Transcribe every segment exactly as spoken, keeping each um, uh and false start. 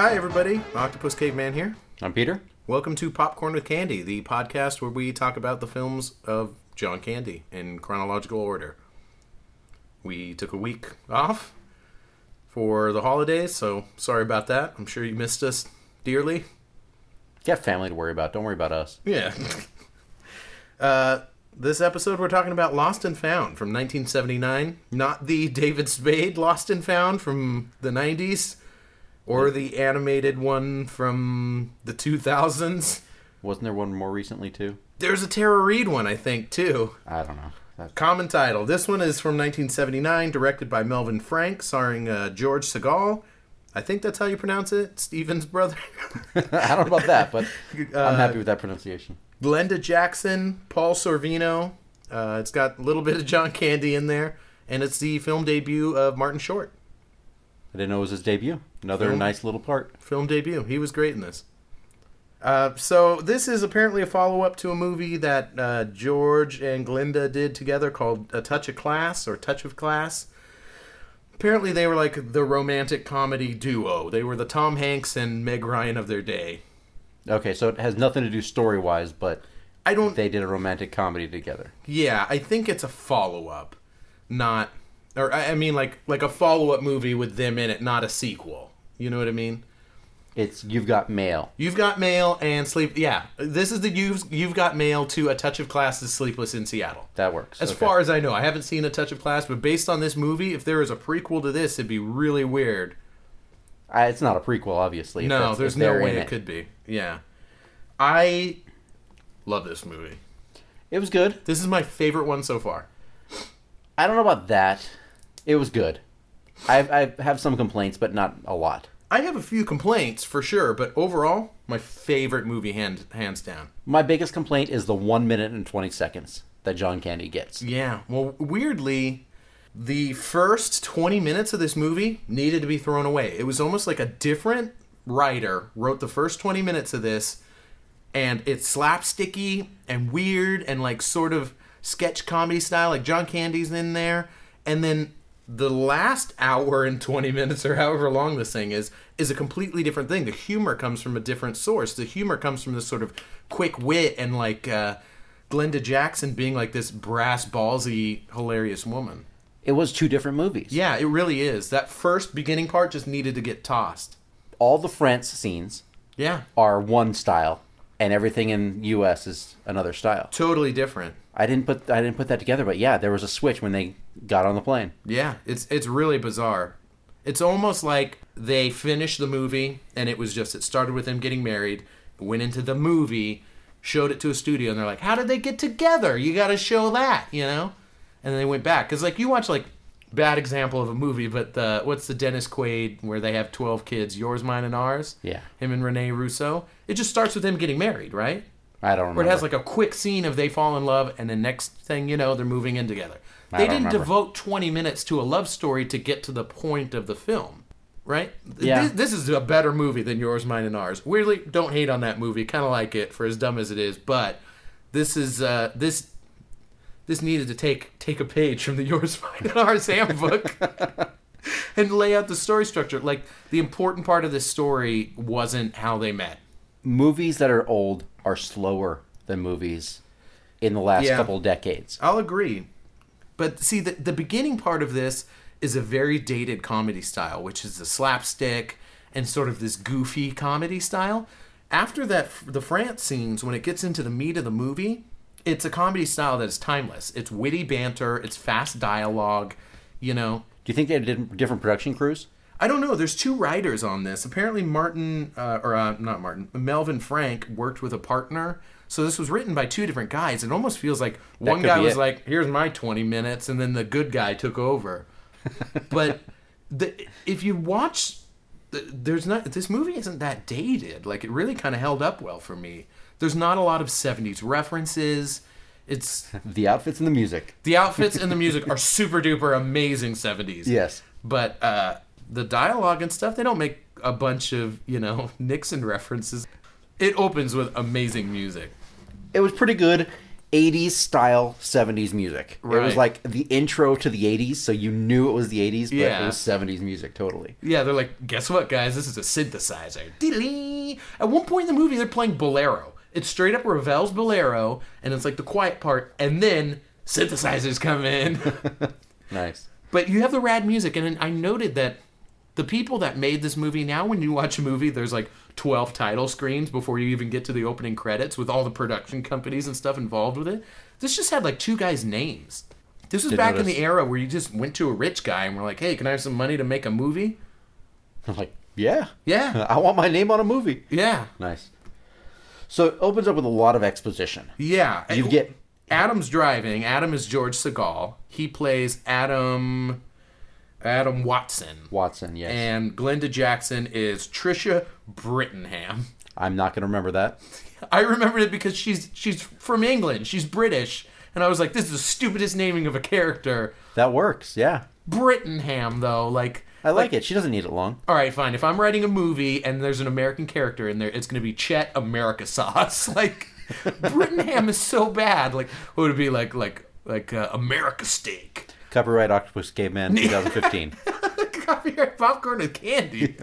Hi, everybody. Octopus Caveman here. I'm Peter. Welcome to Popcorn with Candy, the podcast where we talk about the films of John Candy in chronological order. We took a week off for the holidays, so sorry about that. I'm sure you missed us dearly. You got family to worry about. Don't worry about us. Yeah. uh, this episode, we're talking about Lost and Found from nineteen seventy-nine. Not the David Spade Lost and Found from the nineties. Or the animated one from the two thousands. Wasn't there one more recently, too? There's a Tara Reid one, I think, too. I don't know. That's... Common title. This one is from nineteen seventy-nine, directed by Melvin Frank, starring uh, George Segal. I think that's how you pronounce it. Steven's brother. I don't know about that, but uh, I'm happy with that pronunciation. Glenda Jackson, Paul Sorvino. Uh, it's got a little bit of John Candy in there. And it's the film debut of Martin Short. I didn't know it was his debut. Another film, nice little part. Film debut. He was great in this. Uh, so this is apparently a follow-up to a movie that uh, George and Glenda did together called A Touch of Class or Touch of Class. Apparently they were like the romantic comedy duo. They were the Tom Hanks and Meg Ryan of their day. Okay, so it has nothing to do story-wise, but I don't. They did a romantic comedy together. Yeah, I think it's a follow-up, not... Or, I mean, like like a follow-up movie with them in it, not a sequel. You know what I mean? It's You've Got Mail. You've Got Mail and Sleep... Yeah, this is the You've, You've Got Mail to A Touch of Class's Sleepless in Seattle. That works. As okay. far as I know. I haven't seen A Touch of Class, but based on this movie, if there is a prequel to this, it'd be really weird. Uh, it's not a prequel, obviously. No, there's no way it, it could be. Yeah. I love this movie. It was good. This is my favorite one so far. I don't know about that. It was good. I've, I have some complaints, but not a lot. I have a few complaints, for sure, but overall, my favorite movie, hand, hands down. My biggest complaint is the one minute and twenty seconds that John Candy gets. Yeah, well, weirdly, the first twenty minutes of this movie needed to be thrown away. It was almost like a different writer wrote the first twenty minutes of this, and it's slapsticky and weird and like sort of sketch comedy style, like John Candy's in there, and then the last hour and twenty minutes, or however long this thing is, is a completely different thing. The humor comes from a different source. The humor comes from this sort of quick wit and like uh, Glenda Jackson being like this brass, ballsy, hilarious woman. It was two different movies. Yeah, it really is. That first beginning part just needed to get tossed. All the France scenes yeah. are one style, and everything in U S is another style. Totally different. I didn't put I didn't put that together, but yeah, there was a switch when they got on the plane. Yeah, it's it's really bizarre. It's almost like they finished the movie, and it was just, it started with them getting married, went into the movie, showed it to a studio, and they're like, how did they get together? You got to show that, you know? And then they went back. Because, like, you watch, like, bad example of a movie, but the what's the Dennis Quaid where they have twelve kids, Yours, Mine, and Ours? Yeah. Him and Rene Russo. It just starts with them getting married, right? I don't remember. Where it has like a quick scene of they fall in love, and the next thing you know, they're moving in together. I they don't didn't remember. devote twenty minutes to a love story to get to the point of the film, right? Yeah. This, this is a better movie than Yours, Mine, and Ours. Weirdly, don't hate on that movie. Kind of like it for as dumb as it is, but this is uh, this this needed to take take a page from the Yours, Mine, and Ours handbook and lay out the story structure. Like, the important part of this story wasn't how they met. Movies that are old are slower than movies in the last Yeah. couple decades. I'll agree. But see, the, the beginning part of this is a very dated comedy style, which is the slapstick and sort of this goofy comedy style. After that, the France scenes, when it gets into the meat of the movie, it's a comedy style that is timeless. It's witty banter, it's fast dialogue, you know. Do you think they had different production crews? I don't know. There's two writers on this. Apparently Martin, uh, or uh, not Martin, Melvin Frank worked with a partner. So this was written by two different guys. It almost feels like That one could guy be was it. like, here's my twenty minutes, and then the good guy took over. But the, if you watch, there's not this movie isn't that dated. Like, it really kind of held up well for me. There's not a lot of seventies references. It's The outfits and the music. the outfits and the music are super duper amazing seventies. Yes. But uh, the dialogue and stuff, they don't make a bunch of, you know, Nixon references. It opens with amazing music. It was pretty good. eighties style seventies music. It was Right. like the intro to the eighties, so you knew it was the eighties, but Yeah. it was seventies music totally. Yeah, they're like, guess what, guys? This is a synthesizer. Diddly. At one point in the movie, they're playing Bolero. It's straight up Ravel's Bolero, and it's like the quiet part, and then synthesizers come in. Nice. But you have the rad music, and I noted that the people that made this movie, now when you watch a movie, there's like twelve title screens before you even get to the opening credits with all the production companies and stuff involved with it. This just had like two guys' names. This was Didn't back notice. in the era where you just went to a rich guy and were like, hey, can I have some money to make a movie? I'm like, yeah. Yeah. I want my name on a movie. Yeah. Nice. So it opens up with a lot of exposition. Yeah. You get Adam's driving. Adam is George Segal. He plays Adam Adam Watson. Watson, yes. And Glenda Jackson is Trisha Brittenham. I'm not going to remember that. I remembered it because she's she's from England. She's British. And I was like, this is the stupidest naming of a character. That works, yeah. Brittenham, though, like... I like, it. She doesn't need it long. All right, fine. If I'm writing a movie and there's an American character in there, it's going to be Chet America Sauce. Like, Brittenham is so bad. Like, what would it be like? Like, like uh, America Steak. Copyright Octopus Caveman twenty fifteen. Copyright popcorn and candy.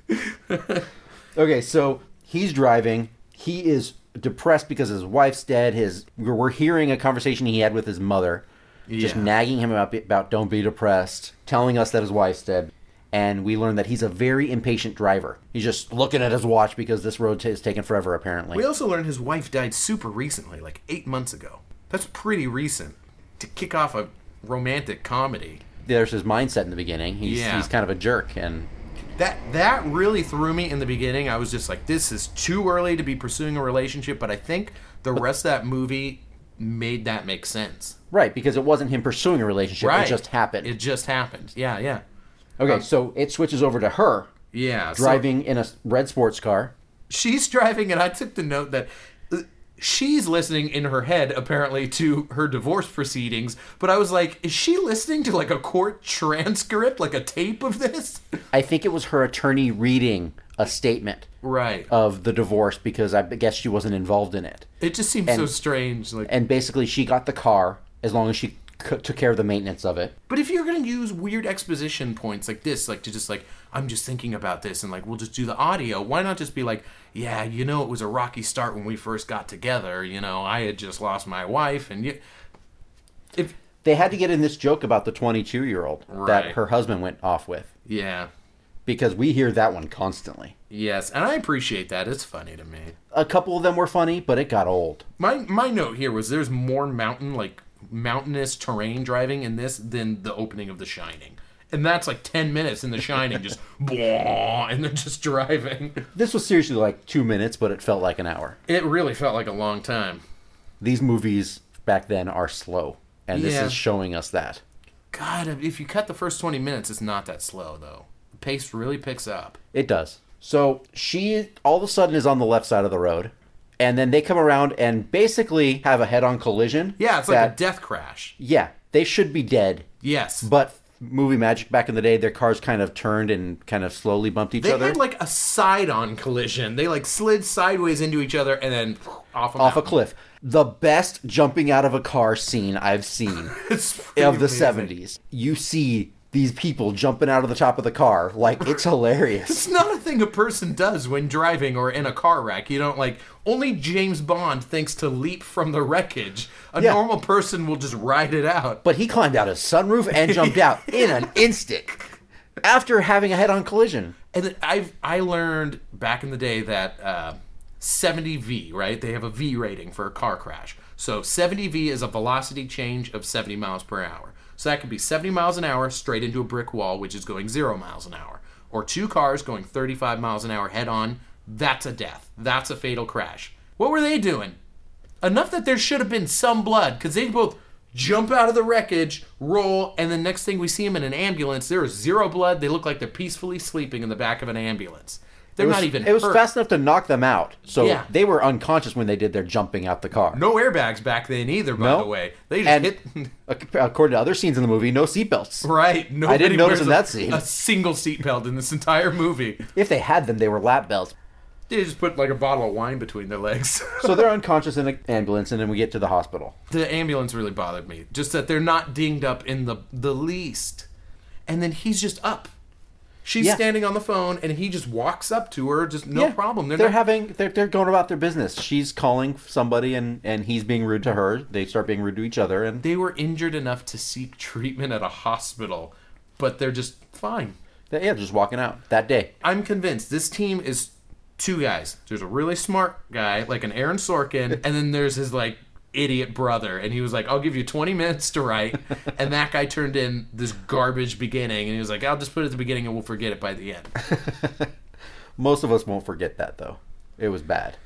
Okay, so he's driving. He is depressed because his wife's dead. His we're we're hearing a conversation he had with his mother, just Yeah. nagging him about, about don't be depressed, telling us that his wife's dead. And we learn that he's a very impatient driver. He's just looking at his watch because this road t- is taking forever, apparently. We also learned his wife died super recently, like eight months ago. That's pretty recent to kick off a romantic comedy. There's his mindset in the beginning. He's, Yeah. he's kind of a jerk, and That that really threw me in the beginning. I was just like, this is too early to be pursuing a relationship, but I think the rest of that movie made that make sense. right, because it wasn't him pursuing a relationship. It just happened. It just happened. Yeah, yeah. okay, um, so it switches over to her Yeah. so- driving in a red sports car. she's driving, and I took the note that uh, she's listening in her head, apparently, to her divorce proceedings. But I was like, is she listening to like a court transcript, like a tape of this? I think it was her attorney reading a statement Right. of the divorce because I guess she wasn't involved in it. It just seems so strange. Like, And basically, she got the car as long as she c- took care of the maintenance of it. but if you're gonna use weird exposition points like this, like to just like, I'm just thinking about this, and like we'll just do the audio. Why not just be like, yeah, you know, it was a rocky start when we first got together. You know, I had just lost my wife, and you. If They had to get in this joke about the twenty-two-year-old Right. that her husband went off with yeah. because we hear that one constantly. Yes, and I appreciate that. It's funny to me. A couple of them were funny, but it got old. My my note here was there's more mountain like mountainous terrain driving in this than the opening of The Shining. And that's like ten minutes in The Shining, just blah, and they're just driving. This was seriously like two minutes, but it felt like an hour. It really felt like a long time. These movies back then are slow, and this Yeah. is showing us that. God, if you cut the first twenty minutes, it's not that slow though. The pace really picks up. It does. So she all of a sudden is on the left side of the road, and then they come around and basically have a head-on collision. Yeah, it's like that- a death crash. Yeah, they should be dead, Yes. but movie magic back in the day, their cars kind of turned and kind of slowly bumped each They other had like a side-on collision. They like slid sideways into each other and then off a off a mountain. cliff. The best jumping out of a car scene I've seen It's pretty of the amazing. seventies. You see these people jumping out of the top of the car like it's hilarious. It's not a thing a person does when driving or in a car wreck. You don't like, only James Bond thinks to leap from the wreckage. A Yeah. normal person will just ride it out. But he climbed out his sunroof and jumped out in an instant after having a head-on collision. And then I've I learned back in the day that uh, seventy V, right? They have a V rating for a car crash. So seventy V is a velocity change of seventy miles per hour. So that could be seventy miles an hour straight into a brick wall, which is going zero miles an hour. Or two cars going thirty-five miles an hour head on. That's a death. That's a fatal crash. What were they doing? Enough that there should have been some blood, because they both jump out of the wreckage, roll, and the next thing we see them in an ambulance, there is zero blood. They look like they're peacefully sleeping in the back of an ambulance. They're It was, not even It was hurt. fast enough to knock them out. So Yeah. they were unconscious when they did their jumping out the car. No airbags back then either, by No. the way. They just And hit... ac- according to other scenes in the movie, no seatbelts. Right. Nobody didn't notice wears in a, that scene. a single seatbelt in this entire movie. If they had them, they were lap belts. They just put like a bottle of wine between their legs. So they're unconscious in the ambulance, and then we get to the hospital. The ambulance really bothered me. Just that they're not dinged up in the the least. And then he's just up. She's Yeah. standing on the phone, and he just walks up to her, just no Yeah. problem. They're, not- having they're, they're going about their business. She's calling somebody, and and he's being rude to her. They start being rude to each other, and They were injured enough to seek treatment at a hospital, but they're just fine. yeah, just walking out that day. I'm convinced this team is two guys. There's a really smart guy, like an Aaron Sorkin, and then there's his like idiot brother, and he was like, I'll give you twenty minutes to write, and that guy turned in this garbage beginning, and he was like, I'll just put it at the beginning and we'll forget it by the end. Most of us won't forget that, though. It was bad.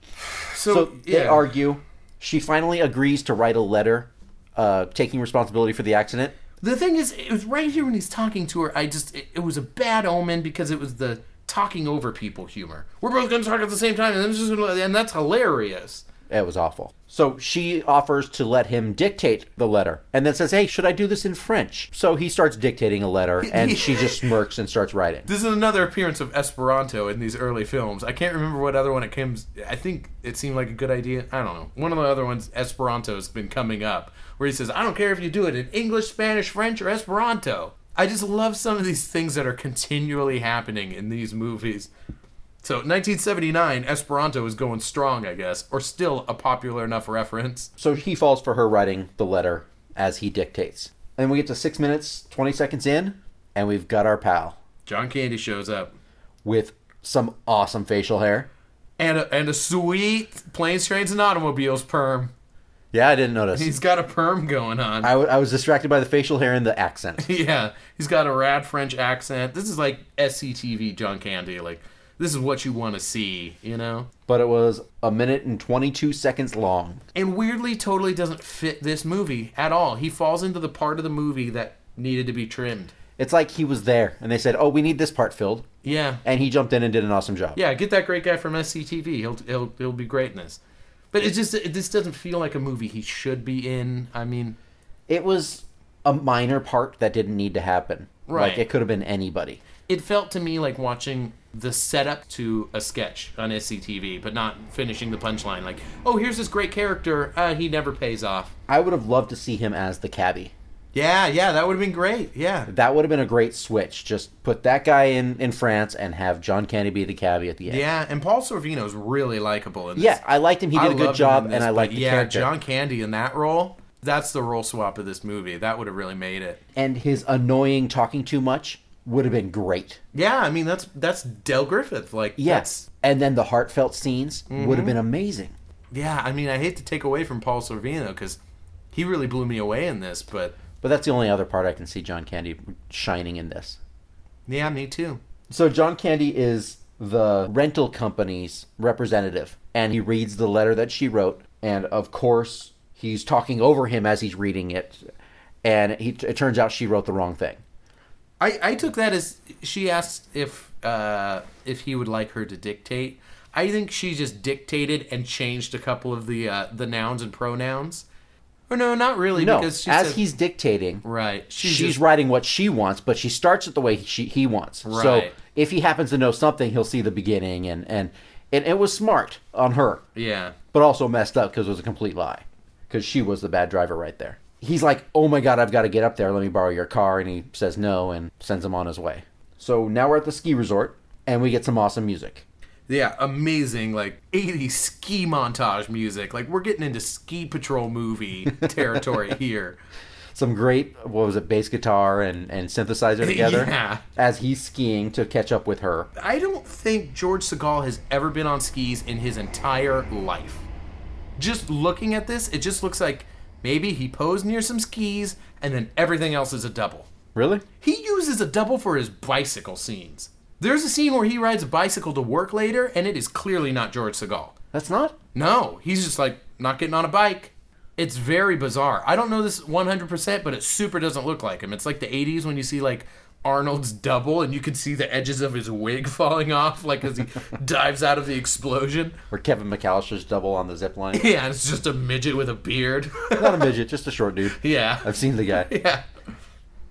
So, So yeah. they argue. She finally agrees to write a letter uh, taking responsibility for the accident. The thing is, it was right here when he's talking to her, I just, it, it was a bad omen because it was the talking over people humor. We're both going to talk at the same time, and, this is gonna, and that's hilarious. It was awful. So she offers to let him dictate the letter and then says, hey, should I do this in French? So he starts dictating a letter, and she just smirks and starts writing. This is another appearance of Esperanto in these early films. I can't remember what other one it comes. I think it seemed like a good idea. I don't know. One of the other ones, Esperanto's been coming up, where he says, I don't care if you do it in English, Spanish, French, or Esperanto. I just love some of these things that are continually happening in these movies. So, nineteen seventy-nine, Esperanto is going strong, I guess, or still a popular enough reference. So he falls for her writing the letter as he dictates. And we get to six minutes, twenty seconds in, and we've got our pal John Candy shows up. with some awesome facial hair. And a, and a sweet Planes, Trains, and Automobiles perm. Yeah, I didn't notice. He's got a perm going on. I, w- I was distracted by the facial hair and the accent. Yeah, he's got a rad French accent. This is like S C T V John Candy. Like, this is what you want to see, you know? But it was a minute and twenty-two seconds long. And weirdly, totally doesn't fit this movie at all. He falls into the part of the movie that needed to be trimmed. It's like he was there, and they said, oh, we need this part filled. Yeah. And he jumped in and did an awesome job. Yeah, get that great guy from S C T V. He'll he'll he'll be great in this. But it just it, this doesn't feel like a movie he should be in. I mean, It was a minor part that didn't need to happen. Right. Like, it could have been anybody. it felt to me like watching the setup to a sketch on S C T V, but not finishing the punchline. Like, oh, here's this great character. Uh, he never pays off. I would have loved to see him as the cabbie. Yeah, yeah, that would have been great. Yeah. That would have been a great switch. Just put that guy in, in France and have John Candy be the cabbie at the end. Yeah, and Paul Sorvino's really likable in this. Yeah, I liked him. He did I a good loved him job, in and this, I but liked the yeah, character. John Candy in that role, that's the role swap of this movie. That would have really made it. And his annoying talking too much would have been great. Yeah, I mean, that's that's Del Griffith. Like, Yes. And then the heartfelt scenes would have been amazing. yeah, I mean, I hate to take away from Paul Sorvino because he really blew me away in this, but But that's the only other part I can see John Candy shining in this. yeah, me too. So John Candy is the rental company's representative, and he reads the letter that she wrote, and of course he's talking over him as he's reading it, and he, it turns out she wrote the wrong thing. I, I took that as she asked if uh, if he would like her to dictate. I think she just dictated and changed a couple of the uh, the nouns and pronouns. Or no, not really, No, because she as said, he's dictating, right. she's, just- writing what she wants, but she starts it the way she, he wants. So Right. if he happens to know something, he'll see the beginning, and, and, and it was smart on her, yeah. but also messed up because it was a complete lie, because she was the bad driver right there. He's like, oh my god, I've got to get up there, let me borrow your car, and he says no and sends him on his way. So now we're at the ski resort, and we get some awesome music. Yeah, amazing, like, eighties ski montage music. Like, we're getting into Ski Patrol movie territory here. Some great, what was it, bass guitar and, and synthesizer together Yeah. as he's skiing to catch up with her. I don't think George Segal has ever been on skis in his entire life. Just looking at this, it just looks like maybe he posed near some skis, and then everything else is a double. Really? He uses a double for his bicycle scenes. There's a scene where he rides a bicycle to work later, and it is clearly not George Segal. That's not? No, he's just like not getting on a bike. It's very bizarre. I don't know this one hundred percent, but it super doesn't look like him. It's like the eighties when you see like Arnold's double and you can see the edges of his wig falling off like as he dives out of the explosion. Or Kevin McAllister's double on the zip line. Yeah, and it's just a midget with a beard. Not a midget, just a short dude. Yeah. I've seen the guy. Yeah.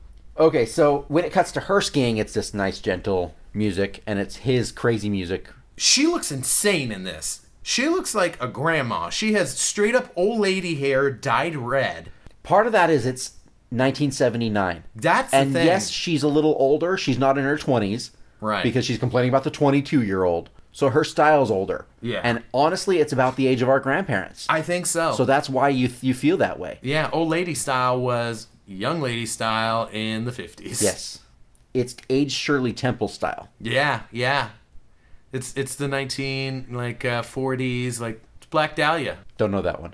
Okay, so when it cuts to her skiing, it's this nice, gentle music, and it's his crazy music she looks insane in this. She looks like a grandma. She has straight up old lady hair dyed red. Part of that is it's nineteen seventy-nine. That's the and thing. yes, she's a little older. She's not in her twenties. Right. Because she's complaining about the twenty-two-year-old. So her style's older. Yeah. And honestly, it's about the age of our grandparents. I think so. So that's why you you feel that way. Yeah, old lady style was young lady style in the fifties. Yes. It's aged Shirley Temple style. Yeah, yeah. It's it's the nineteen like uh, forties, like it's Black Dahlia. Don't know that one.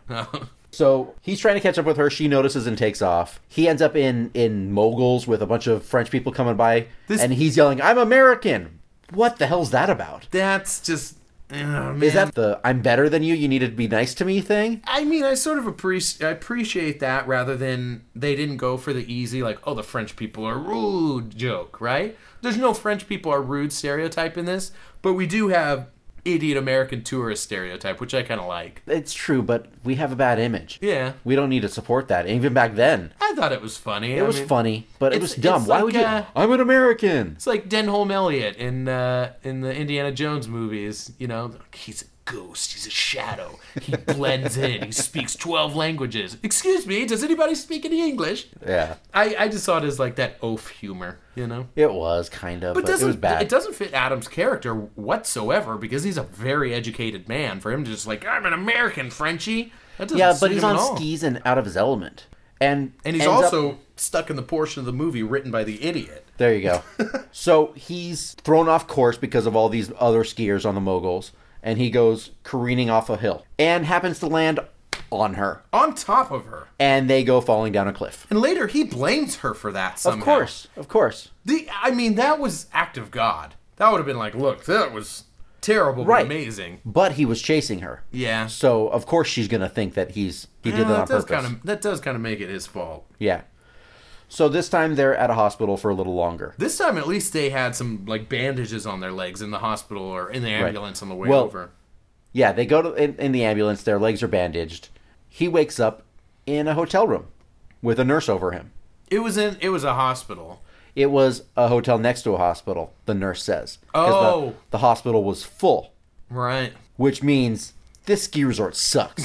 So he's trying to catch up with her. She notices and takes off. He ends up in, in moguls with a bunch of French people coming by. This- and he's yelling, "I'm American!" What the hell's that about? That's just... Oh, man. Is that the "I'm better than you, you need to be nice to me" thing? I mean, I sort of appreciate I appreciate that rather than they didn't go for the easy, like, oh, the French people are rude joke, right? There's no French people are rude stereotype in this, but we do have idiot American tourist stereotype, which I kind of like. It's true, but we have a bad image. Yeah. We don't need to support that. Even back then. I thought it was funny. It I was mean, funny, but it it's- was dumb. it's Why like, would you... uh, I'm an American! It's like Denholm Elliott in uh, in the Indiana Jones movies. You know, he's a ghost. He's a shadow. He blends in. He speaks twelve languages. Excuse me, does anybody speak any English? Yeah. I, I just saw it as like that oaf humor, you know? It was, kind of, But, but, it doesn't, was bad. it doesn't fit Adam's character whatsoever because he's a very educated man. For him to just like, I'm an American, Frenchie. That doesn't Yeah, suit but he's him at on all. skis and out of his element. And And he's ends also up- stuck in the portion of the movie written by the idiot. There you go. So he's thrown off course because of all these other skiers on the moguls, and he goes careening off a hill and happens to land on her. On top of her. And they go falling down a cliff. And later he blames her for that somehow. Of course, of course. The, I mean, that was act of God. That would have been like, look, that was terrible Right. but amazing. But he was chasing her. Yeah. So, of course, she's going to think that he's he Yeah, did that on that does purpose. kind of that does kind of make it his fault. Yeah. So this time they're at a hospital for a little longer. This time, at least they had some like bandages on their legs in the hospital or in the ambulance on the way Well, over. Yeah, they go to in, in the ambulance. Their legs are bandaged. He wakes up in a hotel room with a nurse over him. It was in it was a hospital. It was a hotel next to a hospital, the nurse says. 'Cause Oh. The, the hospital was full, Right. which means this ski resort sucks.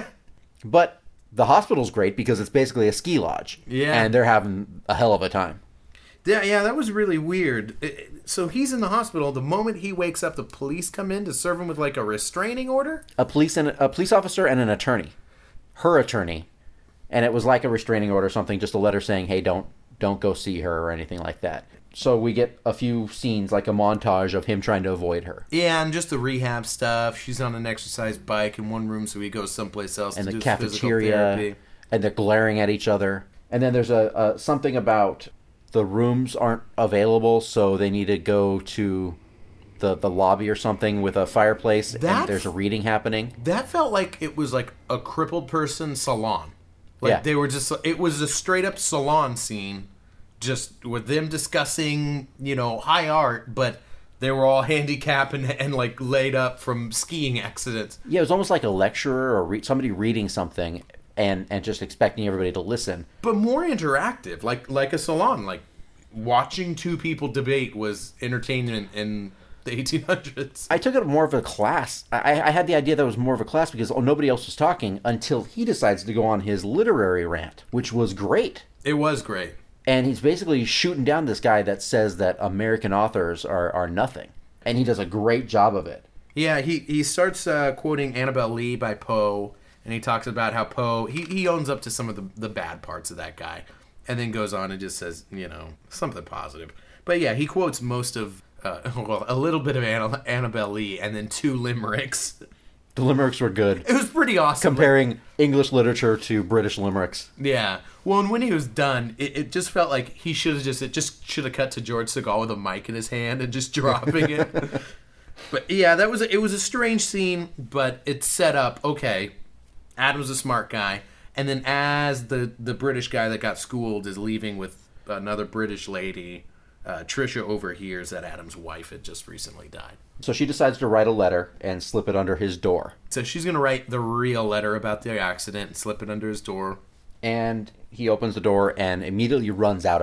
But the hospital's great because it's basically a ski lodge. Yeah. And they're having a hell of a time. Yeah, yeah, that was really weird. It- it- so he's in the hospital. The moment he wakes up, the police come in to serve him with like a restraining order. A police and a police officer and an attorney. Her attorney. And it was like a restraining order or something, just a letter saying, hey, don't don't go see her or anything like that. So we get a few scenes, like a montage of him trying to avoid her. Yeah, and just the rehab stuff. She's on an exercise bike in one room, so he goes someplace else And to the do physical cafeteria. therapy. And they're glaring at each other. And then there's a, a something about the rooms aren't available, so they need to go to the, the lobby or something with a fireplace, That- and there's a reading happening. That felt like it was like a crippled person salon. Like Yeah. they were just, it was a straight up salon scene, just with them discussing, you know, high art, but they were all handicapped and, and like laid up from skiing accidents. Yeah, it was almost like a lecturer or re- somebody reading something and, and just expecting everybody to listen. But more interactive, like like a salon. Like watching two people debate was entertaining in, in the eighteen hundreds. I took it more of a class. I, I had the idea that it was more of a class because oh, nobody else was talking until he decides to go on his literary rant, which was great. It was great. And he's basically shooting down this guy that says that American authors are, are nothing. And he does a great job of it. Yeah, he, he starts uh, quoting Annabelle Lee by Poe, and he talks about how Poe, he, he owns up to some of the, the bad parts of that guy, and then goes on and just says, you know, something positive. But yeah, he quotes most of, uh, well, a little bit of Anna, Annabelle Lee, and then two limericks. The limericks were good. It was pretty awesome. Comparing English literature to British limericks. Yeah. Well, and when he was done, it, it just felt like he should have just, it just should have cut to George Segal with a mic in his hand and just dropping it. But yeah, that was, a, it was a strange scene, but it set up, okay, Adam's a smart guy. And then as the, the British guy that got schooled is leaving with another British lady, uh, Trisha overhears that Adam's wife had just recently died. So she decides to write a letter and slip it under his door. So she's going to write the real letter about the accident and slip it under his door. And he opens the door and immediately runs out of it.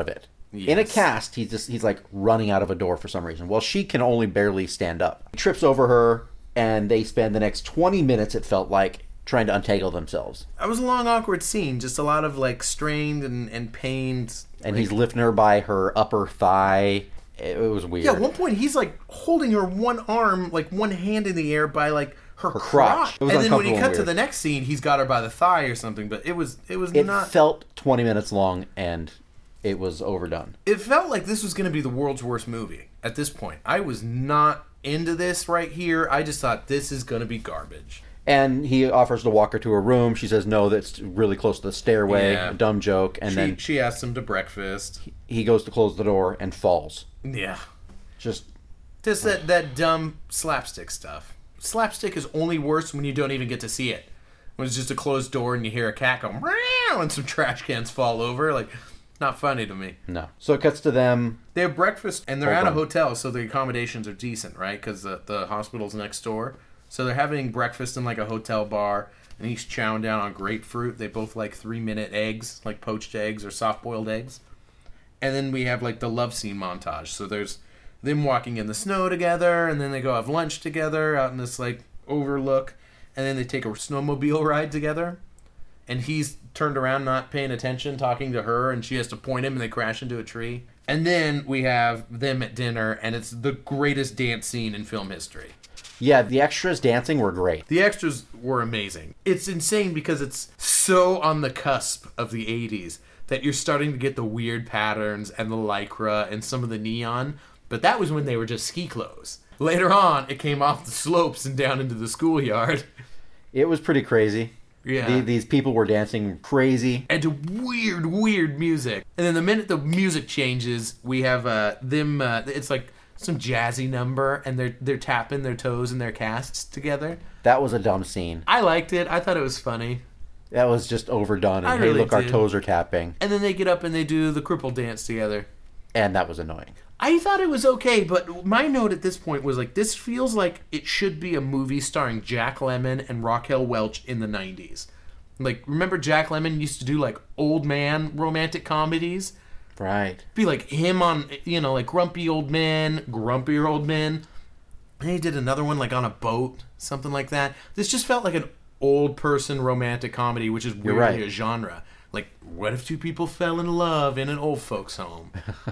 In a Yes. cast, he's just he's like running out of a door for some reason. Well, she can only barely stand up. He trips over her, and they spend the next twenty minutes, it felt like, trying to untangle themselves. It was a long, awkward scene. Just a lot of, like, strained and, and pained. And like, he's lifting her by her upper thigh. It, it was weird. Yeah, at one point, he's, like, holding her one arm, like, one hand in the air by, like, her, Her crotch. crotch. It was And then when you uncomfortable cut and to weird. the next scene, he's got her by the thigh or something. But it was, it was It not... felt twenty minutes long, and it was overdone. It felt like this was going to be the world's worst movie at this point. I was not into this right here. I just thought this is going to be garbage. And he offers to walk her to her room. She says no, that's really close to the stairway. Yeah. A dumb joke. And she, then she asks him to breakfast. he goes to close the door and falls. Yeah. Just Just that, that dumb slapstick stuff. Slapstick is only worse when you don't even get to see it. When it's just a closed door and you hear a cat go meow and some trash cans fall over. Like, not funny to me. no. So it cuts to them. They have breakfast and they're Hold at a on. hotel, so the accommodations are decent, right? Because the, the hospital's next door. So they're having breakfast in like a hotel bar, and he's chowing down on grapefruit. They both like three minute eggs, like poached eggs or soft boiled eggs. And then we have like the love scene montage. So there's them walking in the snow together, and then they go have lunch together out in this like overlook, and then they take a snowmobile ride together. And he's turned around, not paying attention, talking to her, and she has to point him, and they crash into a tree. And then we have them at dinner, and it's the greatest dance scene in film history. Yeah, the extras dancing were great. The extras were amazing. It's insane because it's so on the cusp of the eighties that you're starting to get the weird patterns and the lycra and some of the neon. But that was when they were just ski clothes. Later on, it came off the slopes and down into the schoolyard. It was pretty crazy. Yeah. The, these people were dancing crazy. And to weird, weird music. And then the minute the music changes, we have uh, them. Uh, it's like some jazzy number, and they're they're tapping their toes and their casts together. That was a dumb scene. I liked it. I thought it was funny. That was just overdone. And I hey, really look, our did. toes are tapping. And then they get up and they do the cripple dance together. And that was annoying. I thought it was okay, but my note at this point was like, this feels like it should be a movie starring Jack Lemmon and Raquel Welch in the nineties. Like, remember Jack Lemmon used to do like old man romantic comedies? Right. Be like him on, you know, like Grumpy Old Men, Grumpier Old Men. And he did another one like on a boat, something like that. This just felt like an old person romantic comedy, which is weirdly right. a genre. Like, what if two people fell in love in an old folks' home?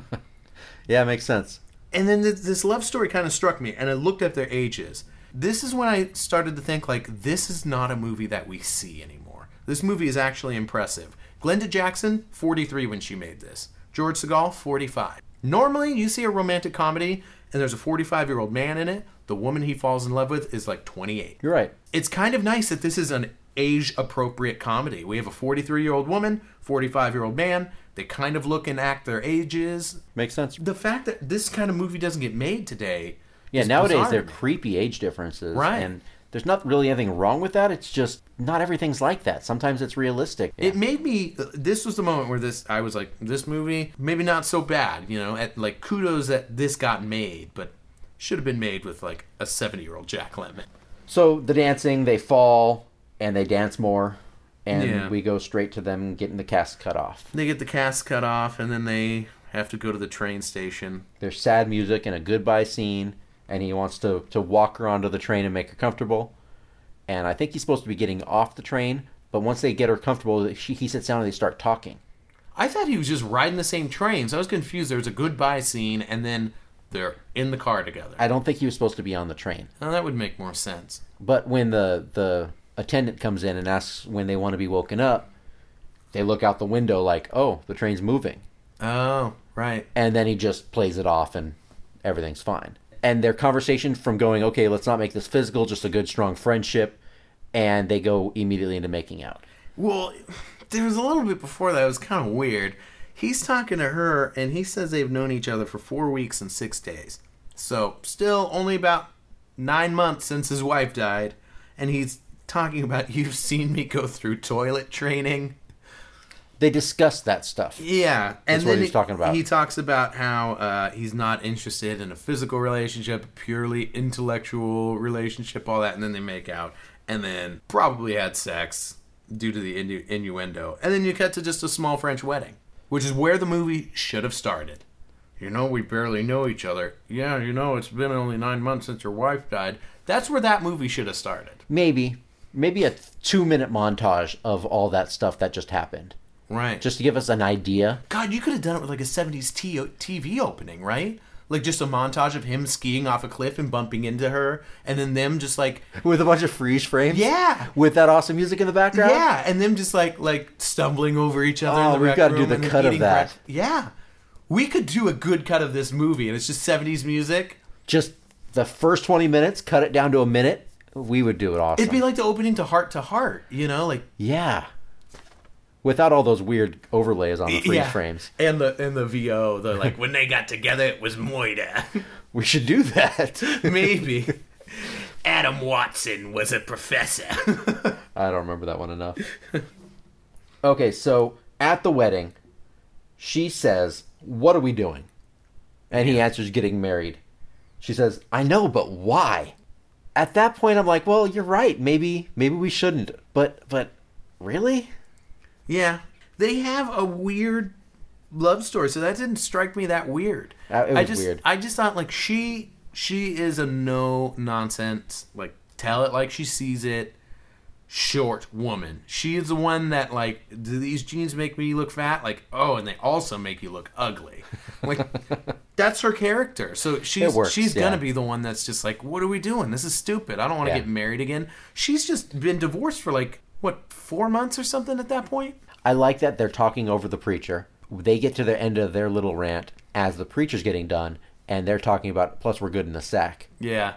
Yeah, it makes sense. And then th- this love story kind of struck me, and I looked at their ages. This is when I started to think, like, this is not a movie that we see anymore. This movie is actually impressive. Glenda Jackson, forty-three when she made this. George Segal, forty-five. Normally, you see a romantic comedy, and there's a forty-five-year-old man in it. The woman he falls in love with is like twenty-eight. You're right. It's kind of nice that this is an age-appropriate comedy. We have a forty-three-year-old woman, forty-five-year-old man. They kind of look and act their ages. Makes sense. The fact that this kind of movie doesn't get made today. Yeah, is nowadays bizarre they're to me. creepy age differences. Right. And there's not really anything wrong with that. It's just not everything's like that. Sometimes it's realistic. Yeah. It made me. This was the moment where this. I was like, this movie maybe not so bad. You know, at like kudos that this got made, but should have been made with like a seventy-year-old Jack Lemmon. So the dancing, they fall and they dance more, and Yeah. we go straight to them getting the cast cut off. They get the cast cut off, and then they have to go to the train station. There's sad music and a goodbye scene, and he wants to, to walk her onto the train and make her comfortable. And I think he's supposed to be getting off the train, but once they get her comfortable, she, he sits down and they start talking. I thought he was just riding the same train, so I was confused. There was a goodbye scene, and then they're in the car together. I don't think he was supposed to be on the train. Now that would make more sense. But when the, the attendant comes in and asks when they want to be woken up, they look out the window like, oh, the train's moving. Oh, right. And then he just plays it off and everything's fine. And their conversation from going, okay, let's not make this physical, just a good, strong friendship, and they go immediately into making out. Well, there was a little bit before that. It was kind of weird. He's talking to her, and he says they've known each other for four weeks and six days. So, still only about nine months since his wife died. And he's talking about, you've seen me go through toilet training. They discuss that stuff. Yeah. That's and what then he's he- talking about. He talks about how uh, he's not interested in a physical relationship, a purely intellectual relationship, all that. And then they make out. And then probably had sex due to the innu- innuendo. And then you cut to just a small French wedding. which is where the movie should have started. You know, we barely know each other. Yeah, you know, it's been only nine months since your wife died. That's where that movie should have started. Maybe. Maybe a two-minute montage of all that stuff that just happened. Right. Just to give us an idea. God, you could have done it with like a seventies T V opening, right? Like just a montage of him skiing off a cliff and bumping into her, and then them just like... With a bunch of freeze frames? Yeah. With that awesome music in the background? Yeah, and them just like like stumbling over each other Oh, in the we've rec got to do room the and then cut of eating that. breakfast. Yeah. We could do a good cut of this movie, and it's just seventies music. Just the first twenty minutes, cut it down to a minute. We would do it awesome. It'd be like the opening to Heart to Heart, you know? Like Yeah. Without all those weird overlays on the freeze yeah. frames. And the and the V O, the like, when they got together, it was Moida. We should do that. Maybe. Adam Watson was a professor. I don't remember that one enough. Okay, so at the wedding, she says, "What are we doing?" And he answers, "Getting married." She says, "I know, but why?" At that point, I'm like, "Well, you're right. Maybe, maybe we shouldn't." But, but, really? Yeah. They have a weird love story, so that didn't strike me that weird. Uh, it was I just, weird. I just thought, like, she she is a no-nonsense, like, tell it like she sees it, short woman. She is the one that, like, do these jeans make me look fat? Like, oh, and they also make you look ugly. Like, that's her character. So she's It works, she's yeah. gonna be the one that's just like, what are we doing? This is stupid. I don't want to Yeah. get married again. She's just been divorced for, like, what, four months or something at that point? I like that they're talking over the preacher. They get to the end of their little rant as the preacher's getting done, and they're talking about, plus we're good in the sack. Yeah.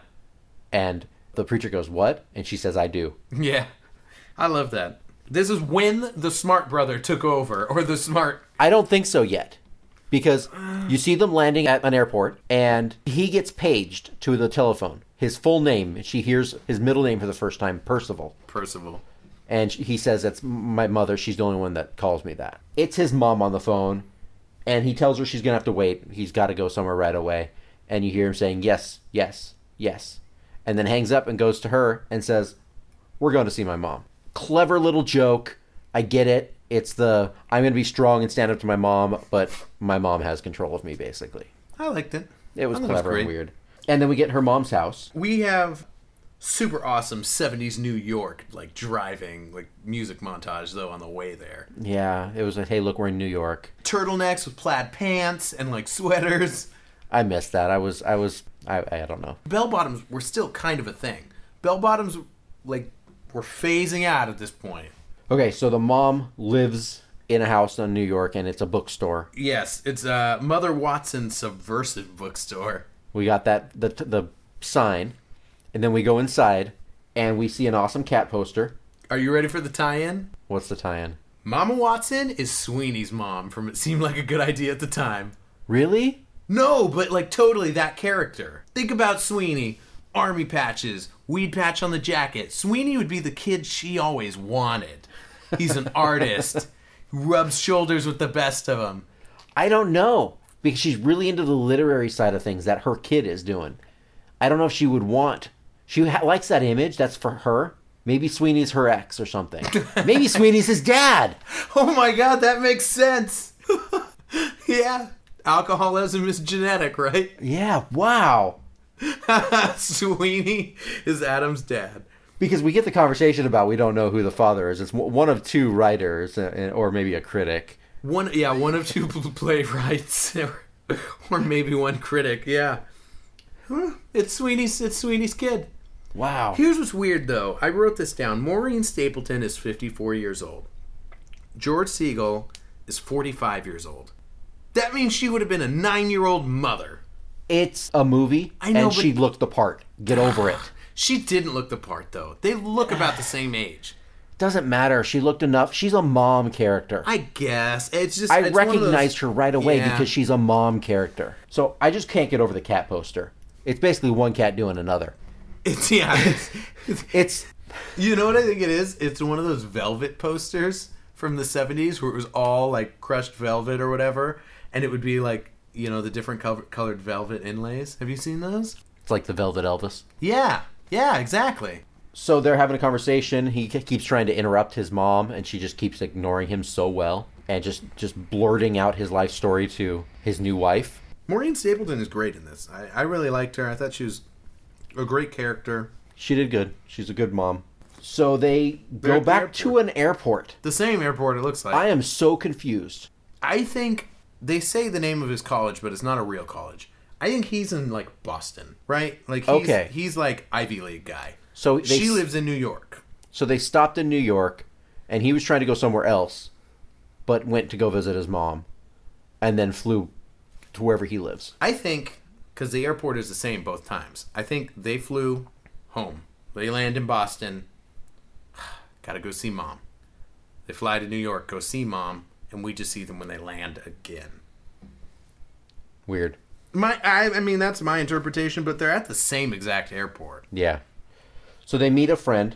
And the preacher goes, "What?" And she says, "I do." Yeah. I love that. This is when the smart brother took over, or the smart... I don't think so yet. Because you see them landing at an airport, and he gets paged to the telephone. His full name, she hears his middle name for the first time, Percival. Percival. And he says, "That's my mother. She's the only one that calls me that." It's his mom on the phone, and he tells her she's going to have to wait. He's got to go somewhere right away. And you hear him saying, "Yes, yes, yes." And then hangs up and goes to her and says, "We're going to see my mom." Clever little joke. I get it. It's the, I'm going to be strong and stand up to my mom, but my mom has control of me, basically. I liked it. It was I thought clever great. and weird. And then we get her mom's house. We have super awesome seventies New York, like, driving, like, music montage, though, on the way there. Yeah, it was like, hey, look, we're in New York. Turtlenecks with plaid pants and, like, sweaters. I missed that. I was, I was, I, I don't know. Bell-bottoms were still kind of a thing. Bell-bottoms, like, were phasing out at this point. Okay, so the mom lives in a house in New York, and it's a bookstore. Yes, it's uh, Mother Watson's Subversive Bookstore. We got that, the, the sign, and then we go inside, and we see an awesome cat poster. Are you ready for the tie-in? What's the tie-in? Mama Watson is Sweeney's mom from It Seemed Like a Good Idea at the Time. Really? No, but, like, totally that character. Think about Sweeney. Army patches, weed patch on the jacket. Sweeney would be the kid she always wanted. He's an artist who rubs shoulders with the best of them. I don't know, because she's really into the literary side of things that her kid is doing. I don't know if she would want... She ha- likes that image. That's for her. Maybe Sweeney's her ex or something. Maybe Sweeney's his dad. Oh my god, that makes sense. Yeah. Alcoholism is genetic, right? Yeah, wow. Sweeney is Adam's dad. Because we get the conversation about we don't know who the father is. It's w- one of two writers, uh, or maybe a critic. One, yeah, one of two playwrights, or, or maybe one critic. Yeah, huh. It's Sweeney's. It's Sweeney's kid. Wow. Here's what's weird, though. I wrote this down. Maureen Stapleton is fifty-four years old. George Siegel is forty-five years old. That means she would have been a nine-year-old mother. It's a movie, I know, and but- she looked the part. Get over it. She didn't look the part, though. They look about the same age. Doesn't matter. She looked enough. She's a mom character. I guess. It's just... I it's one of those- recognized her right away Yeah. because she's a mom character. So I just can't get over the cat poster. It's basically one cat doing another. It's, yeah. It's, It's... you know what I think it is? It's one of those velvet posters from the seventies where it was all, like, crushed velvet or whatever. And it would be, like, you know, the different color- colored velvet inlays. Have you seen those? It's like the Velvet Elvis. Yeah. Yeah, exactly. So they're having a conversation. He ke- keeps trying to interrupt his mom, and she just keeps ignoring him so well. and just just blurting out his life story to his new wife. Maureen Stapleton is great in this. I, I really liked her. I thought she was a great character. She did good. She's a good mom. So they They're go at the back airport. to an airport. The same airport, it looks like. I am so confused. I think they say the name of his college, but it's not a real college. I think he's in, like, Boston, right? Like, he's, Okay. he's like, Ivy League guy. So they, She lives in New York. So they stopped in New York, and he was trying to go somewhere else, but went to go visit his mom, and then flew to wherever he lives. I think, because the airport is the same both times, I think they flew home. They land in Boston. Gotta go see mom. They fly to New York, go see mom, and we just see them when they land again. Weird. My, I, I mean, that's my interpretation, but they're at the same exact airport. Yeah. So they meet a friend.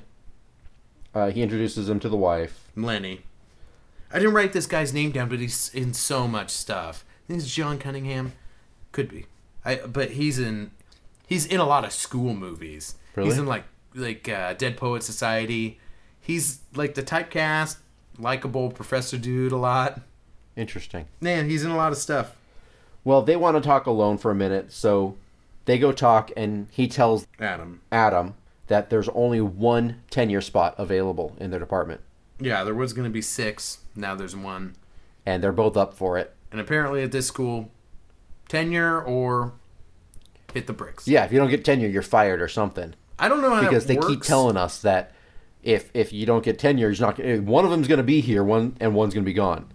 Uh, he introduces him to the wife. Lenny. I didn't write this guy's name down, but he's in so much stuff. I think it's John Cunningham. Could be. I, but he's in he's in a lot of school movies. Really? He's in like like uh, Dead Poet Society. He's like the typecast, likable professor dude a lot. Interesting. Man, he's in a lot of stuff. Well, they want to talk alone for a minute, so they go talk, and he tells Adam. Adam that there's only one tenure spot available in their department, Yeah, there was going to be six. Now there's one. and they're both up for it. And apparently at this school, tenure or hit the bricks. Yeah, if you don't get tenure, you're fired or something. I don't know how Because that they works. keep telling us that if if you don't get tenure, you're not one of them's going to be here, one and one's going to be gone.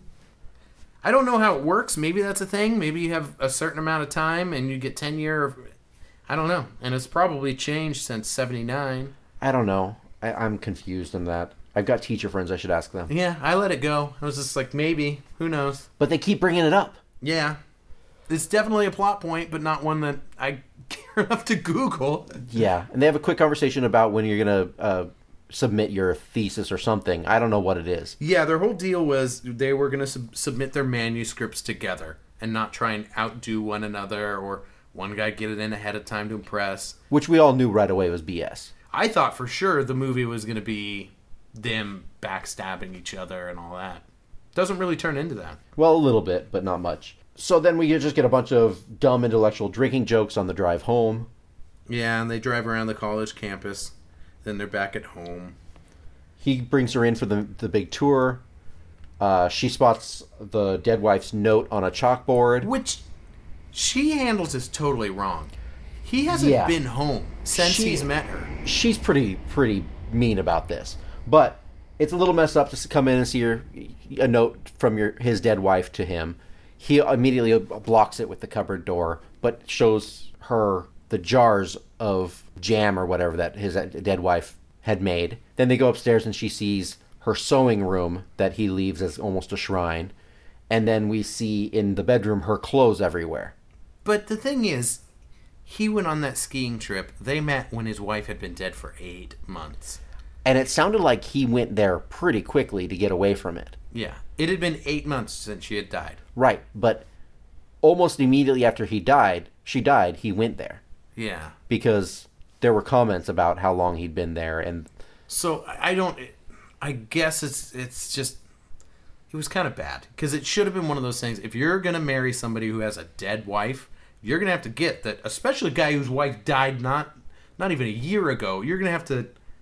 I don't know how it works. Maybe that's a thing. Maybe you have a certain amount of time and you get tenure. I don't know. And it's probably changed since seventy-nine. I don't know. I, I'm confused on that. I've got teacher friends. I should ask them. Yeah, I let it go. I was just like, maybe. Who knows? But they keep bringing it up. Yeah. It's definitely a plot point, but not one that I care enough to Google. Yeah, and they have a quick conversation about when you're going to uh, submit your thesis or something. I don't know what it is. Yeah, their whole deal was they were going to sub- submit their manuscripts together and not try and outdo one another or one guy get it in ahead of time to impress. Which we all knew right away was B S. I thought for sure the movie was going to be them backstabbing each other and all that. Doesn't really turn into that. Well, a little bit, but not much. So then we just get a bunch of dumb intellectual drinking jokes on the drive home. Yeah, and they drive around the college campus. Then they're back at home. He brings her in for the the big tour. Uh, she spots the dead wife's note on a chalkboard. Which she handles this totally wrong. He hasn't Yeah. been home since She- he's met her. She's pretty pretty mean about this, but it's a little messed up to come in and see her, a note from your his dead wife to him. He immediately blocks it with the cupboard door, but shows her the jars of jam or whatever that his dead wife had made. Then they go upstairs and she sees her sewing room that he leaves as almost a shrine. And then we see in the bedroom her clothes everywhere. But the thing is, he went on that skiing trip. They met when his wife had been dead for eight months. And it sounded like he went there pretty quickly to get away from it. Yeah. It had been eight months since she had died. Right, but almost immediately after he died, she died, he went there. Yeah. Because there were comments about how long he'd been there, and So I I don't. I guess it's it's just it was kind of bad because it should have been one of those things. If you're gonna marry somebody who has a dead wife, you're gonna have to get that, especially a guy whose wife died not not even a year ago. You're gonna have to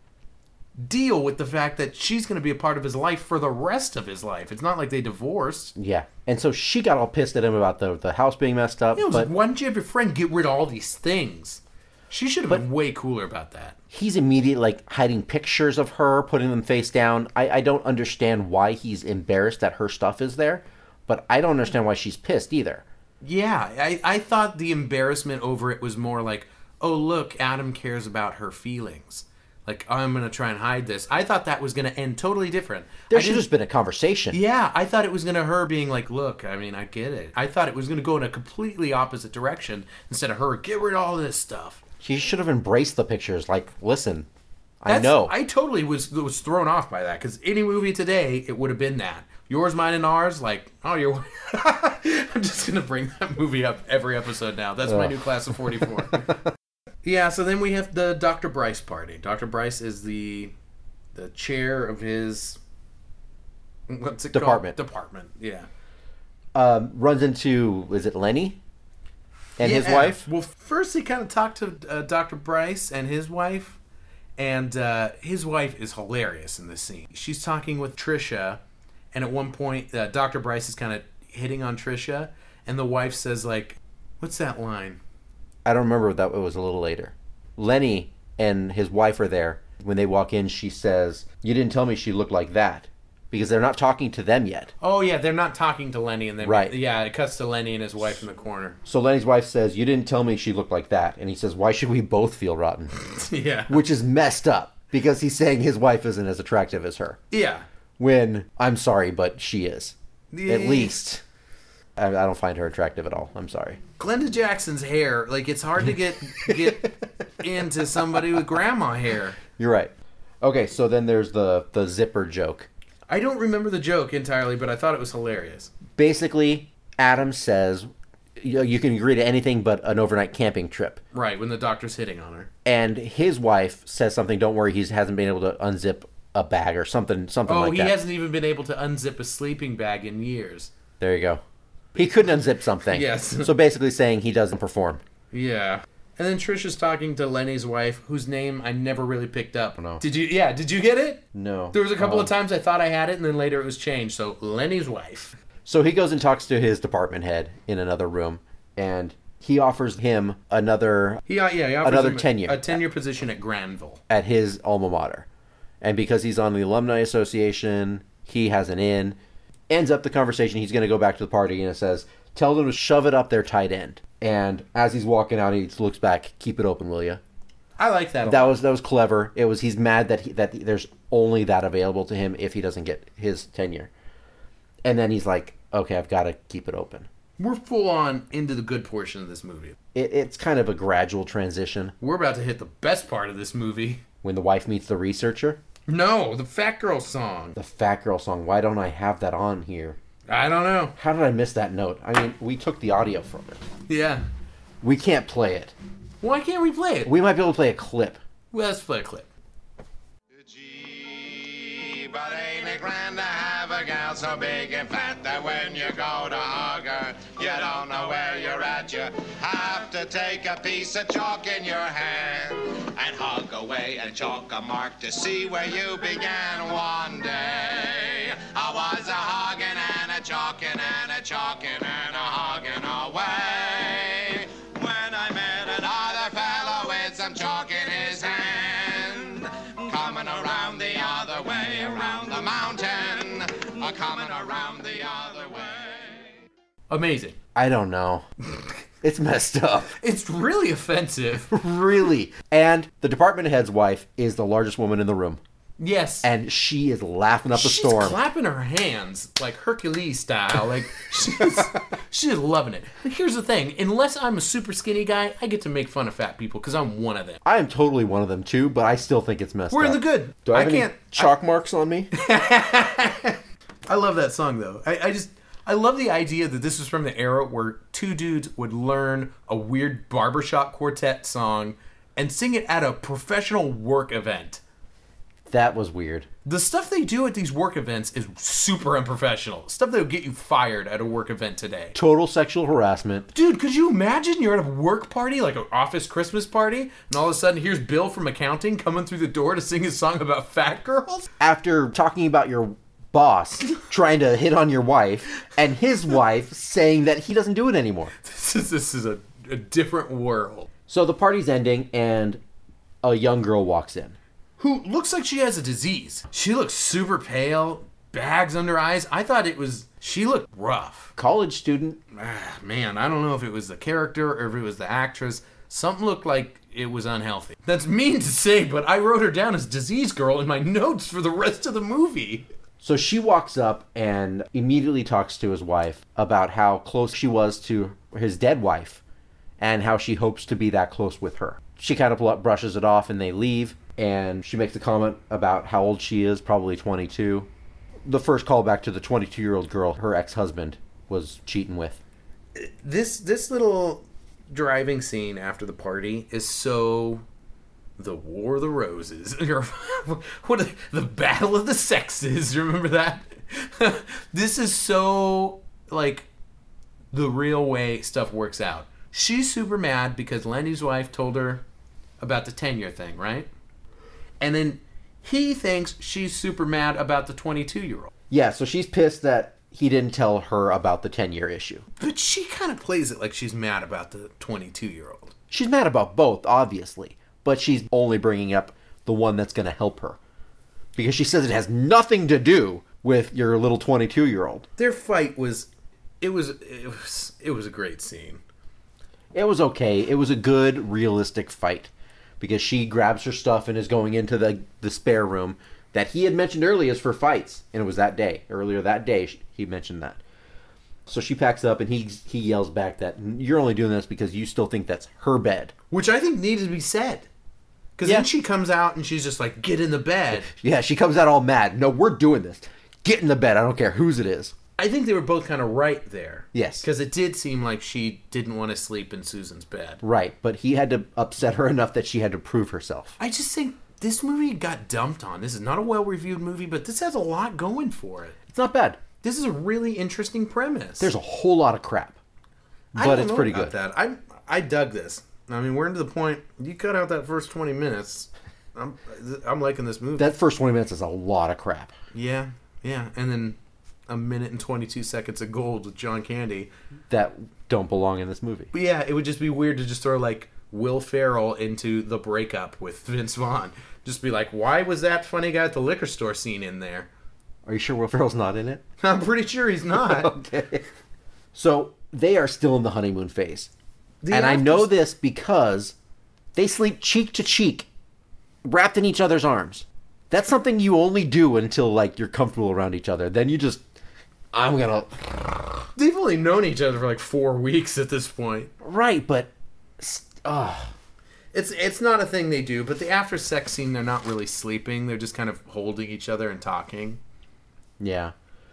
deal with the fact that she's gonna be a part of his life for the rest of his life. It's not like they divorced. yeah. And so she got all pissed at him about the the house being messed up, It was but like, why don't you have your friend get rid of all these things? She should have been way cooler about that. he's immediately like hiding pictures of her, putting them face down. I, I don't understand why he's embarrassed that her stuff is there, but I don't understand why she's pissed either. Yeah, I, I thought the embarrassment over it was more like, oh, look, Adam cares about her feelings. Like, oh, I'm going to try and hide this. I thought that was going to end totally different. There I should have didn't- just been a conversation. Yeah, I thought it was going to her being like, look, I mean, I get it. I thought it was going to go in a completely opposite direction instead of her, get rid of all this stuff. She should have embraced the pictures. Like, listen, I That's- know. I totally was was thrown off by that because any movie today, it would have been that. Yours, mine, and ours, like, oh, you're... I'm just going to bring that movie up every episode now. That's my Ugh. new class of forty-four. Yeah, so then we have the Doctor Bryce party. Doctor Bryce is the the chair of his what's it Department. called? Department. Yeah. Um, runs into, is it Lenny? And his Yeah. wife? Well, first he kind of talked to uh, Doctor Bryce and his wife, and uh, his wife is hilarious in this scene. She's talking with Trisha, and at one point, uh, Doctor Bryce is kind of hitting on Trisha, and the wife says, like, what's that line? I don't remember that. It was a little later. Lenny and his wife are there. When they walk in, she says, "You didn't tell me she looked like that." Because they're not talking to them yet. Oh, yeah, they're not talking to Lenny. And then, right. Yeah, it cuts to Lenny and his wife in the corner. So Lenny's wife says, "You didn't tell me she looked like that." And he says, "Why should we both feel rotten?" Yeah. Which is messed up. Because he's saying his wife isn't as attractive as her. Yeah. When, I'm sorry, but she is. Yeah. At least. I, I don't find her attractive at all. I'm sorry. Glenda Jackson's hair, like, it's hard to get get into somebody with grandma hair. You're right. Okay, so then there's the, the zipper joke. I don't remember the joke entirely, but I thought it was hilarious. Basically, Adam says, you, you can agree to anything but an overnight camping trip. Right, when the doctor's hitting on her. And his wife says something, don't worry, he hasn't been able to unzip a bag or something something oh, like he that. hasn't even been able to unzip a sleeping bag in years. There you go. He couldn't unzip something. Yes. So basically saying he doesn't perform. Yeah. And then Trisha's talking to Lenny's wife, whose name I never really picked up. No. Did you? Yeah, did you get it? No. There was a couple Um, of times I thought I had it, and then later it was changed. So, Lenny's wife. So he goes and talks to his department head in another room, and he offers him another He, uh, yeah, he offers Another him tenure. A tenure position at Granville. at his alma mater. And because he's on the alumni association, he has an in. Ends up the conversation, he's going to go back to the party, and it says, "Tell them to shove it up their tight end." And as he's walking out, he looks back, "Keep it open, will you?" I like that a That lot. was that was clever. It was he's mad that he, that there's only that available to him if he doesn't get his tenure. And then he's like, "Okay, I've got to keep it open." We're full on into the good portion of this movie. It, it's kind of a gradual transition We're about to hit the best part of this movie. when the wife meets the researcher. No, the Fat Girl song. The Fat Girl song. Why don't I have that on here? I don't know. How did I miss that note? I mean, we took the audio from it. Yeah. We can't play it. Why can't we play it? We might be able to play a clip. Well, let's play a clip. Gee, but ain't it grand to have a gal so big and fat that when you go to hug her, you don't know where you're at. You have to take a piece of chalk in your hand and hug away and chalk a mark to see where you began one day. I was a hugging and a chalking and a chalking and a hugging away when I met another fellow with some chalk in his hand, coming around the other way, around the mountain, a coming around the other way. Amazing. I don't know. It's messed up. It's really offensive. Really. And the department head's wife is the largest woman in the room. Yes. And she is laughing up a she's storm. clapping her hands like Hercules style. Like she's she's loving it. But here's the thing: unless I'm a super skinny guy, I get to make fun of fat people because I'm one of them. I am totally one of them too, but I still think it's messed We're up. in the good. Do I have any can't. chalk marks on me? I love that song though. I, I just I love the idea that this was from the era where two dudes would learn a weird barbershop quartet song and sing it at a professional work event. That was weird. The stuff they do at these work events is super unprofessional. Stuff that would get you fired at a work event today. Total sexual harassment. Dude, could you imagine you're at a work party, like an office Christmas party, and all of a sudden here's Bill from accounting coming through the door to sing his song about fat girls? After talking about your boss trying to hit on your wife, and his wife saying that he doesn't do it anymore. This is, this is a, a different world. So the party's ending, and a young girl walks in. Who looks like she has a disease. She looks super pale, bags under her eyes. I thought it was, she looked rough. College student. Ah, man, I don't know if it was the character or if it was the actress. Something looked like it was unhealthy. That's mean to say, but I wrote her down as disease girl in my notes for the rest of the movie. So she walks up and immediately talks to his wife about how close she was to his dead wife and how she hopes to be that close with her. She kind of brushes it off and they leave, and she makes a comment about how old she is, probably twenty-two. The first callback to the twenty-two-year-old girl her ex-husband was cheating with. This this little driving scene after the party is so the War of the Roses. What the Battle of the Sexes? You remember that? This is so, like, the real way stuff works out. She's super mad because Lenny's wife told her about the ten-year thing, right? And then he thinks she's super mad about the twenty-two-year-old. Yeah, so she's pissed that he didn't tell her about the ten-year issue. But she kind of plays it like she's mad about the twenty-two-year-old. She's mad about both, obviously, but she's only bringing up the one that's going to help her. Because she says it has nothing to do with your little twenty-two-year-old. Their fight was... It was... It was, it was a great scene. It was okay. It was a good, realistic fight. Because she grabs her stuff and is going into the, the spare room that he had mentioned earlier is for fights. And it was that day. Earlier that day, he mentioned that. So she packs up and he he yells back that you're only doing this because you still think that's her bed. Which I think needed to be said. Because Yeah. then she comes out and she's just like, get in the bed. Yeah, she comes out all mad. No, we're doing this. Get in the bed. I don't care whose it is. I think they were both kind of right there. Yes. Because it did seem like she didn't want to sleep in Susan's bed. Right, but he had to upset her enough that she had to prove herself. I just think this movie got dumped on. This is not a well-reviewed movie, but this has a lot going for it. It's not bad. This is a really interesting premise. There's a whole lot of crap, I but don't it's know pretty about good. That. I I dug this. I mean, we're into the point. You cut out that first twenty minutes. I'm I'm liking this movie. That first twenty minutes is a lot of crap. yeah, yeah, and then a minute and twenty-two seconds of gold with John Candy. That don't belong in this movie. But yeah, it would just be weird to just throw like Will Ferrell into the breakup with Vince Vaughn. Just be like, why was that funny guy at the liquor store scene in there? Are you sure Will Ferrell's not in it? I'm pretty sure he's not. Okay. So they are still in the honeymoon phase. The and I after- know this because they sleep cheek to cheek, wrapped in each other's arms. That's something you only do until like you're comfortable around each other. Then you just, I'm gonna. They've only known each other for like four weeks at this point. Right, but, uh, It's it's not a thing they do, but the after sex scene, they're not really sleeping. They're just kind of holding each other and talking. yeah.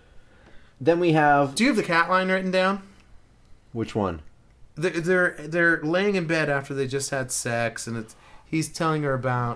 Then we have Do you have the cat line written down? which one? They're they're, they're laying in bed after they just had sex, and it's he's telling her about.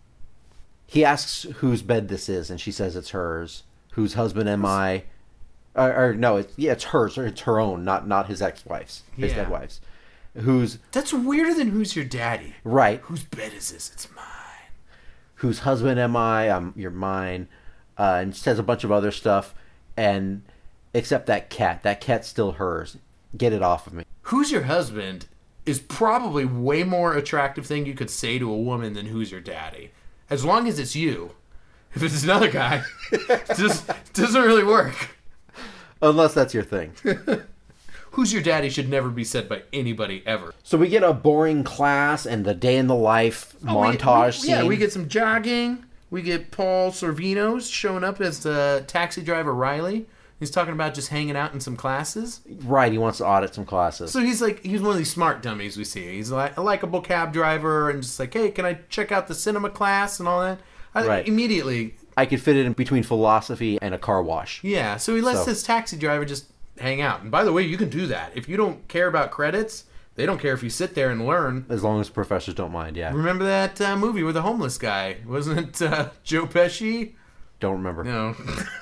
He asks whose bed this is, and she says it's hers. Whose husband am I? Or, or no, it's yeah, it's hers. Or it's her own, not not his ex-wife's, his Yeah. dead wife's. Who's That's weirder than who's your daddy. right? Whose bed is this? It's mine. Whose husband am I? I'm you're mine. Uh, and says a bunch of other stuff, and except that cat. That cat's still hers. Get it off of me. Who's your husband is probably way more attractive thing you could say to a woman than who's your daddy. As long as it's you. If it's another guy, it just doesn't really work. Unless that's your thing. Who's your daddy should never be said by anybody ever. So we get a boring class and the day in the life Oh, we- montage we- scene. Yeah, we get some jogging. We get Paul Sorvino's showing up as the taxi driver Riley. He's talking about just hanging out in some classes. right. He wants to audit some classes. So he's like, he's one of these smart dummies we see. He's like a likable cab driver and just like, hey, can I check out the cinema class and all that? I, Right. Immediately, I could fit it in between philosophy and a car wash. yeah. So he lets So- this taxi driver just hang out. And by the way, you can do that. If you don't care about credits, they don't care if you sit there and learn. As long as professors don't mind, yeah. Remember that uh, movie with the homeless guy? Wasn't it uh, Joe Pesci? Don't remember. No.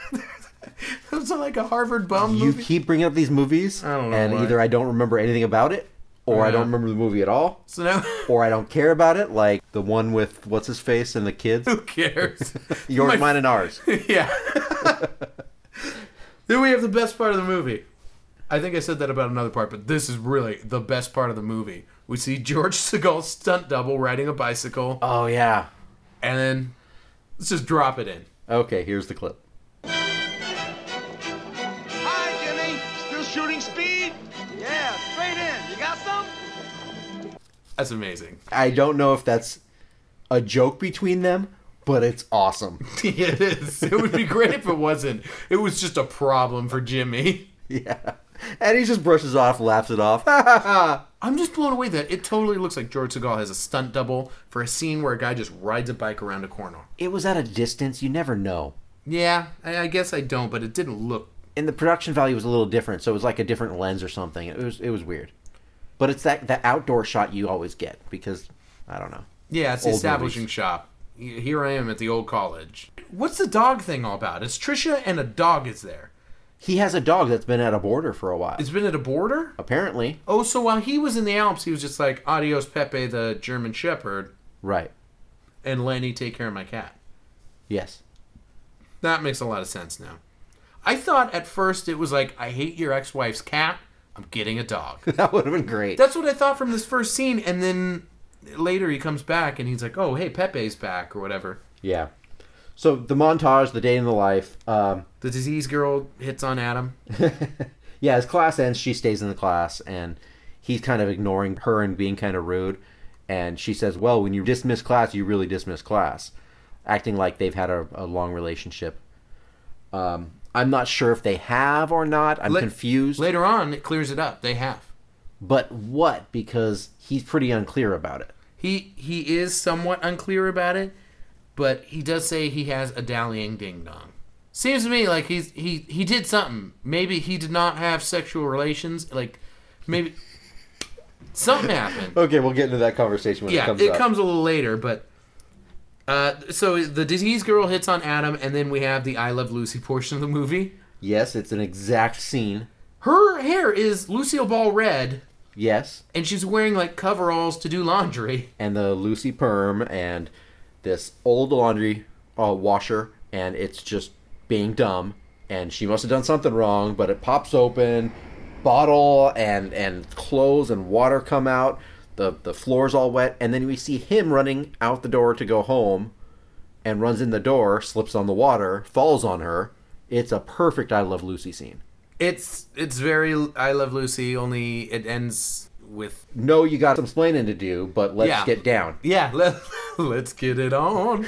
It was like a Harvard bum You movie. keep bringing up these movies, I don't know and why. either I don't remember anything about it, or I Yeah. don't remember the movie at all, So now, or I don't care about it, like the one with what's his face and the kids. who cares? Yours, My- mine, and ours. Yeah. Then we have the best part of the movie. I think I said that about another part, but this is really the best part of the movie. We see George Segal's stunt double riding a bicycle, Oh yeah. and then let's just drop it in. Okay, here's the clip. Hi, Jimmy. Still shooting speed? Yeah, straight in. You got some? That's amazing. I don't know if that's a joke between them, but it's awesome. It is. It would be great if it wasn't. It was just a problem for Jimmy. Yeah. And he just brushes off, laughs it off. Ha ha ha. I'm just blown away that it totally looks like George Segal has a stunt double for a scene where a guy just rides a bike around a corner. It was at a distance, you never know. Yeah, I, I guess I don't, but it didn't look. And the production value was a little different, so it was like a different lens or something. It was it was weird. But it's that that outdoor shot you always get because I don't know. Yeah, it's the Old establishing movies. shot. here I am at the old college. What's the dog thing all about? It's Trisha and a dog is there. He has a dog that's been at a border for a while. It's been at a border? Apparently. Oh, so while he was in the Alps, he was just like, adios Pepe the German Shepherd, Right. and Lenny, take care of my cat. Yes. That makes a lot of sense now. I thought at first it was like, I hate your ex-wife's cat, I'm getting a dog. That would have been great. That's what I thought from this first scene, and then later he comes back and he's like, oh, hey, Pepe's back, or whatever. Yeah. So the montage, the day in the life. Um, The disease girl hits on Adam. yeah, as class ends, she stays in the class, and he's kind of ignoring her and being kind of rude. And she says, well, when you dismiss class, you really dismiss class. Acting like they've had a, a long relationship. Um, I'm not sure if they have or not. I'm La- confused. Later on, it clears it up. They have. But what? Because he's pretty unclear about it. He he is somewhat unclear about it, but he does say he has a dallying ding-dong. Seems to me like he's he, he did something. Maybe he did not have sexual relations. Like, maybe something happened. Okay, we'll get into that conversation when yeah, it comes it up. comes a little later, but... Uh, so the disease girl hits on Adam, and then we have the I Love Lucy portion of the movie. Yes, it's an exact scene. Her hair is Lucille Ball red, Yes. and she's wearing like coveralls to do laundry. And the Lucy perm and this old laundry uh, washer, and it's just being dumb. And she must have done something wrong, but it pops open, bottle and and clothes and water come out. The the floor's all wet, and then we see him running out the door to go home, and runs in the door, slips on the water, falls on her. It's a perfect I Love Lucy scene. It's it's very I Love Lucy, only it ends with... No, you got some splaining to do, but let's Yeah. get down. Yeah, let, let's get it on.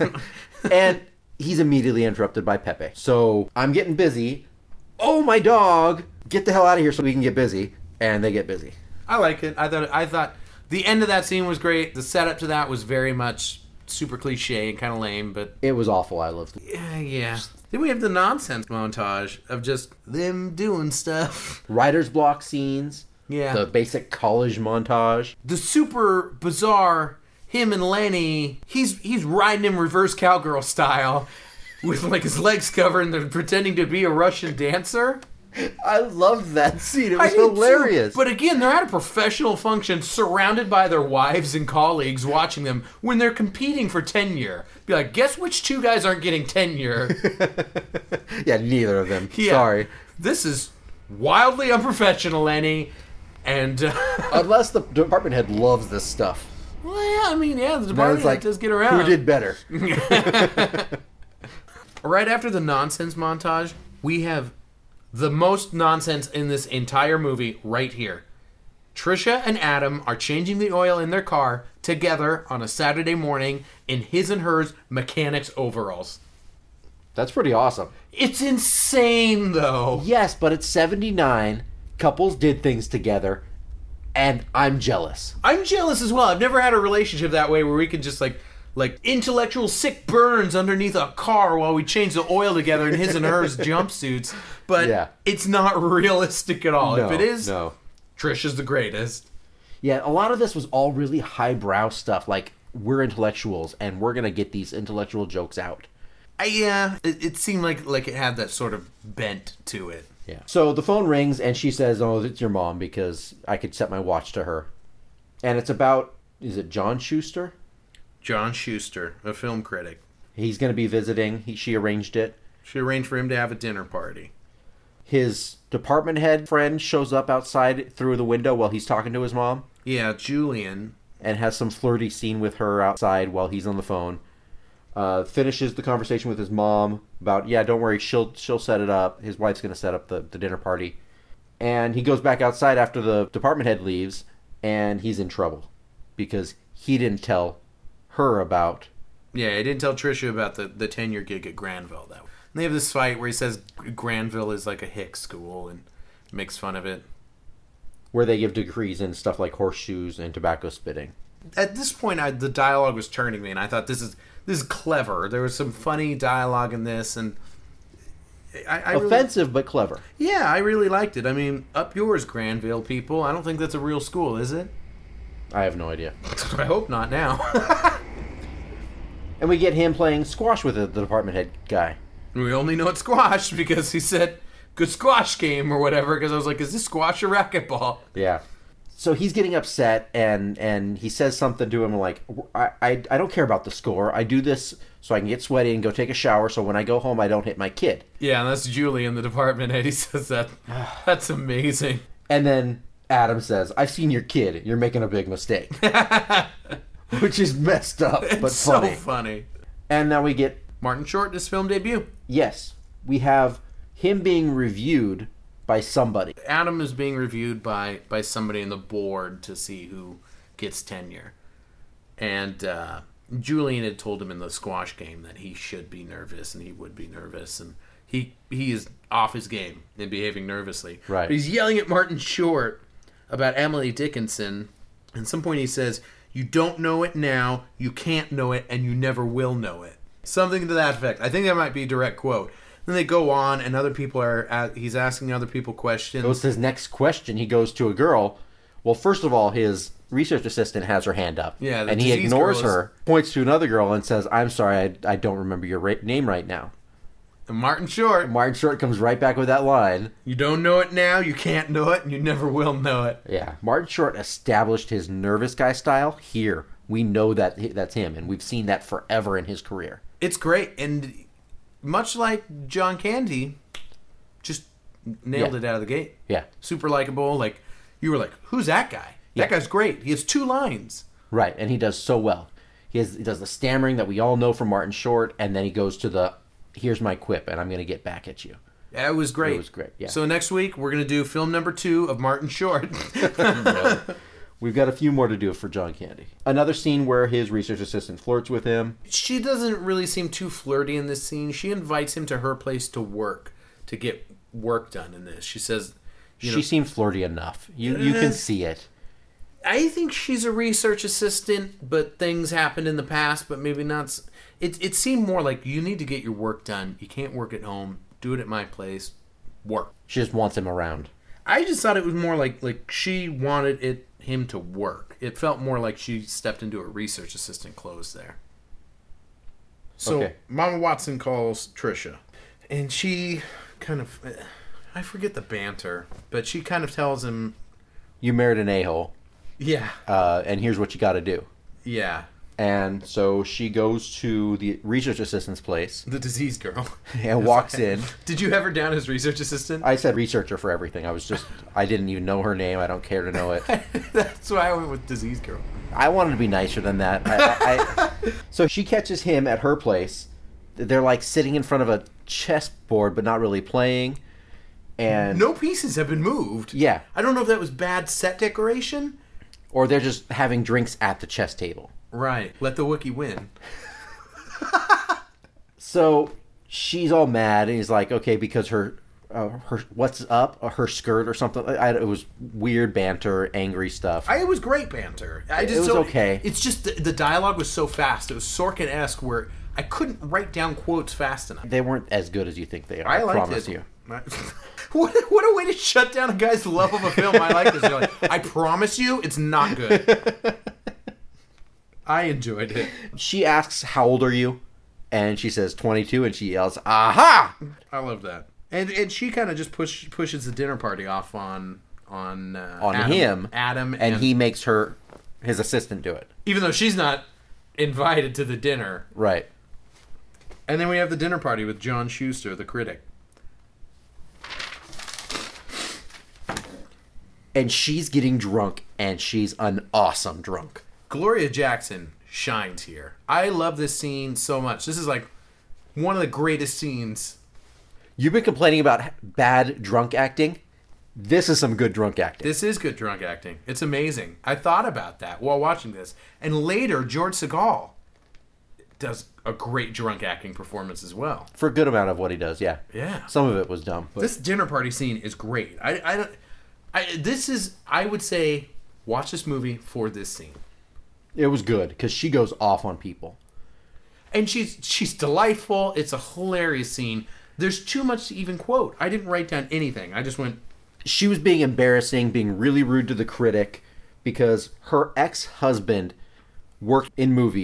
And he's immediately interrupted by Pepe. So I'm getting busy. Oh, my dog! Get the hell out of here so we can get busy. And they get busy. I like it. I thought I thought the end of that scene was great. The setup to that was very much super cliche and kind of lame, but It was awful. I loved it. yeah, yeah. Then we have the nonsense montage of just them doing stuff. Writer's block scenes. Yeah. The basic college montage. The super bizarre him and Lenny. He's he's riding him reverse cowgirl style, with like his legs covered and they're pretending to be a Russian dancer. I loved that scene. It I was did too. hilarious. But again, they're at a professional function surrounded by their wives and colleagues watching them when they're competing for tenure. Be like, guess which two guys aren't getting tenure? Yeah, neither of them. Yeah. Sorry. This is wildly unprofessional, Lenny. And, uh, Unless the department head loves this stuff. well, yeah, I mean, yeah, the Then department it's like, does get around. who did better? Right after the nonsense montage, we have the most nonsense in this entire movie right here. Trisha and Adam are changing the oil in their car together on a Saturday morning in his and hers mechanics overalls. That's pretty awesome. It's insane, though. Yes, but it's seventy-nine. Couples did things together. And I'm jealous. I'm jealous as well. I've never had a relationship that way where we can just like like intellectual sick burns underneath a car while we change the oil together in his and hers jumpsuits. But Yeah. it's not realistic at all. No, if it is, no. Trish is the greatest. Yeah, a lot of this was all really highbrow stuff. Like, we're intellectuals, and we're going to get these intellectual jokes out. I, yeah, it, it seemed like like it had that sort of bent to it. Yeah. So the phone rings, and she says, oh, it's your mom, because I could set my watch to her. And it's about, is it John Schuster? John Schuster, a film critic. He's going to be visiting. He, she arranged it. She arranged for him to have a dinner party. His department head friend shows up outside through the window while he's talking to his mom. Yeah, Julian. And has some flirty scene with her outside while he's on the phone. Uh, finishes the conversation with his mom about, yeah, don't worry, she'll she'll set it up. His wife's going to set up the, the dinner party. And he goes back outside after the department head leaves, and he's in trouble. Because he didn't tell her about... Yeah, he didn't tell Trisha about the, the tenure gig at Granville, though. And they have this fight where he says Granville is like a hick school and makes fun of it. Where they give degrees in stuff like horseshoes and tobacco spitting. At this point, I, the dialogue was turning me, and I thought, this is this is clever. There was some funny dialogue in this, and... I, I Offensive, really, but clever. yeah, I really liked it. I mean, up yours, Granville people. I don't think that's a real school, is it? I have no idea. I hope not now. And we get him playing squash with the, the department head guy. We only know it's squash because he said, good squash game or whatever, because I was like, is this squash or racquetball? Yeah. So he's getting upset, and, and he says something to him like, I, I, I don't care about the score. I do this so I can get sweaty and go take a shower, so when I go home, I don't hit my kid. Yeah, and that's Julie in the department head. He says that. That's amazing. And then Adam says, I've seen your kid. You're making a big mistake. Which is messed up, It's but so funny. funny. And now we get, Martin Short in his film debut. yes, we have him being reviewed by somebody. Adam is being reviewed by, by somebody in the board to see who gets tenure. And uh, Julian had told him in the squash game that he should be nervous and he would be nervous. And he he is off his game and behaving nervously. Right. But he's yelling at Martin Short about Emily Dickinson. At some point he says, you don't know it now, you can't know it, and you never will know it. Something to that effect. I think that might be a direct quote. Then they go on, and other people are. He's asking other people questions. Goes to his next question. He goes to a girl. Well, first of all, his research assistant has her hand up. Yeah, the and he disease ignores girl is- her, points to another girl, and says, I'm sorry, I, I don't remember your ra- name right now. And Martin Short, Martin Short comes right back with that line. you don't know it now, you can't know it, and you never will know it. Yeah, Martin Short established his nervous guy style here. We know that he- that's him, and we've seen that forever in his career. It's great, and much like John Candy, just nailed Yeah. it out of the gate. Yeah, Super likable. Like you were like, who's that guy? That Yeah. guy's great. He has two lines. right, and he does so well. He, has, he does the stammering that we all know from Martin Short, and then he goes to the, here's my quip, and I'm going to get back at you. Yeah, it was great. It was great, yeah. So next week we're gonna do film number two of Martin Short. We've got a few more to do for John Candy. Another scene where his research assistant flirts with him. She doesn't really seem too flirty in this scene. She invites him to her place to work to get work done in this. She says, you She know, seemed flirty enough. You you Eh. can see it. I think she's a research assistant, but things happened in the past, but maybe not. s- It, it seemed more like you need to get your work done. You can't work at home. Do it at my place. Work. She just wants him around. I just thought it was more like like she wanted it him to work. It felt more like she stepped into a research assistant clothes there. So Okay. Mama Watson calls Trisha, and she kind of, I forget the banter, but she kind of tells him, You married an a-hole, yeah, uh, and here's what you got to do. yeah, And so she goes to the research assistant's place the disease girl, and walks in. Did you have her down as research assistant? I said researcher for everything. I was just, I didn't even know her name. I don't care to know it. That's why I went with disease girl. I wanted to be nicer than that. I, I, I, so she catches him at her place. They're like sitting in front of a chessboard, but not really playing. And No pieces have been moved. Yeah. I don't know if that was bad set decoration. or they're just having drinks at the chess table. Right. Let the Wookiee win. So she's all mad, and he's like, okay, because her, uh, her what's up, uh, her skirt or something. I, it was weird banter, angry stuff. I, it was great banter. I just was so- okay. It's just the, the dialogue was so fast. It was Sorkin-esque where I couldn't write down quotes fast enough. They weren't as good as you think they are. I I, liked promise it. you. what, what a way to shut down a guy's love of a film. I like this. You're like, I promise you, it's not good. I enjoyed it. She asks, "How old are you?" And she says twenty-two, and she yells, "Aha!" I love that. And and she kind of just push, pushes the dinner party off on on uh, On Adam, him, Adam, and he makes her his assistant do it. even though she's not invited to the dinner. Right. And then we have the dinner party with John Schuster, the critic. And she's getting drunk, and she's an awesome drunk. Gloria Jackson shines here. I love this scene so much. This is like one of the greatest scenes. You've been complaining about bad drunk acting. This is some good drunk acting. This is good drunk acting. It's amazing. I thought about that while watching this. And later, George Segal does a great drunk acting performance as well. For a good amount of what he does, yeah. Yeah. Some of it was dumb. But This dinner party scene is great. I, I, don't- I, this is, I would say, watch this movie for this scene. it was good, because she goes off on people. And she's she's delightful. It's a hilarious scene. There's too much to even quote. I didn't write down anything. I just went, She was being embarrassing, being really rude to the critic, because her ex-husband worked in movies,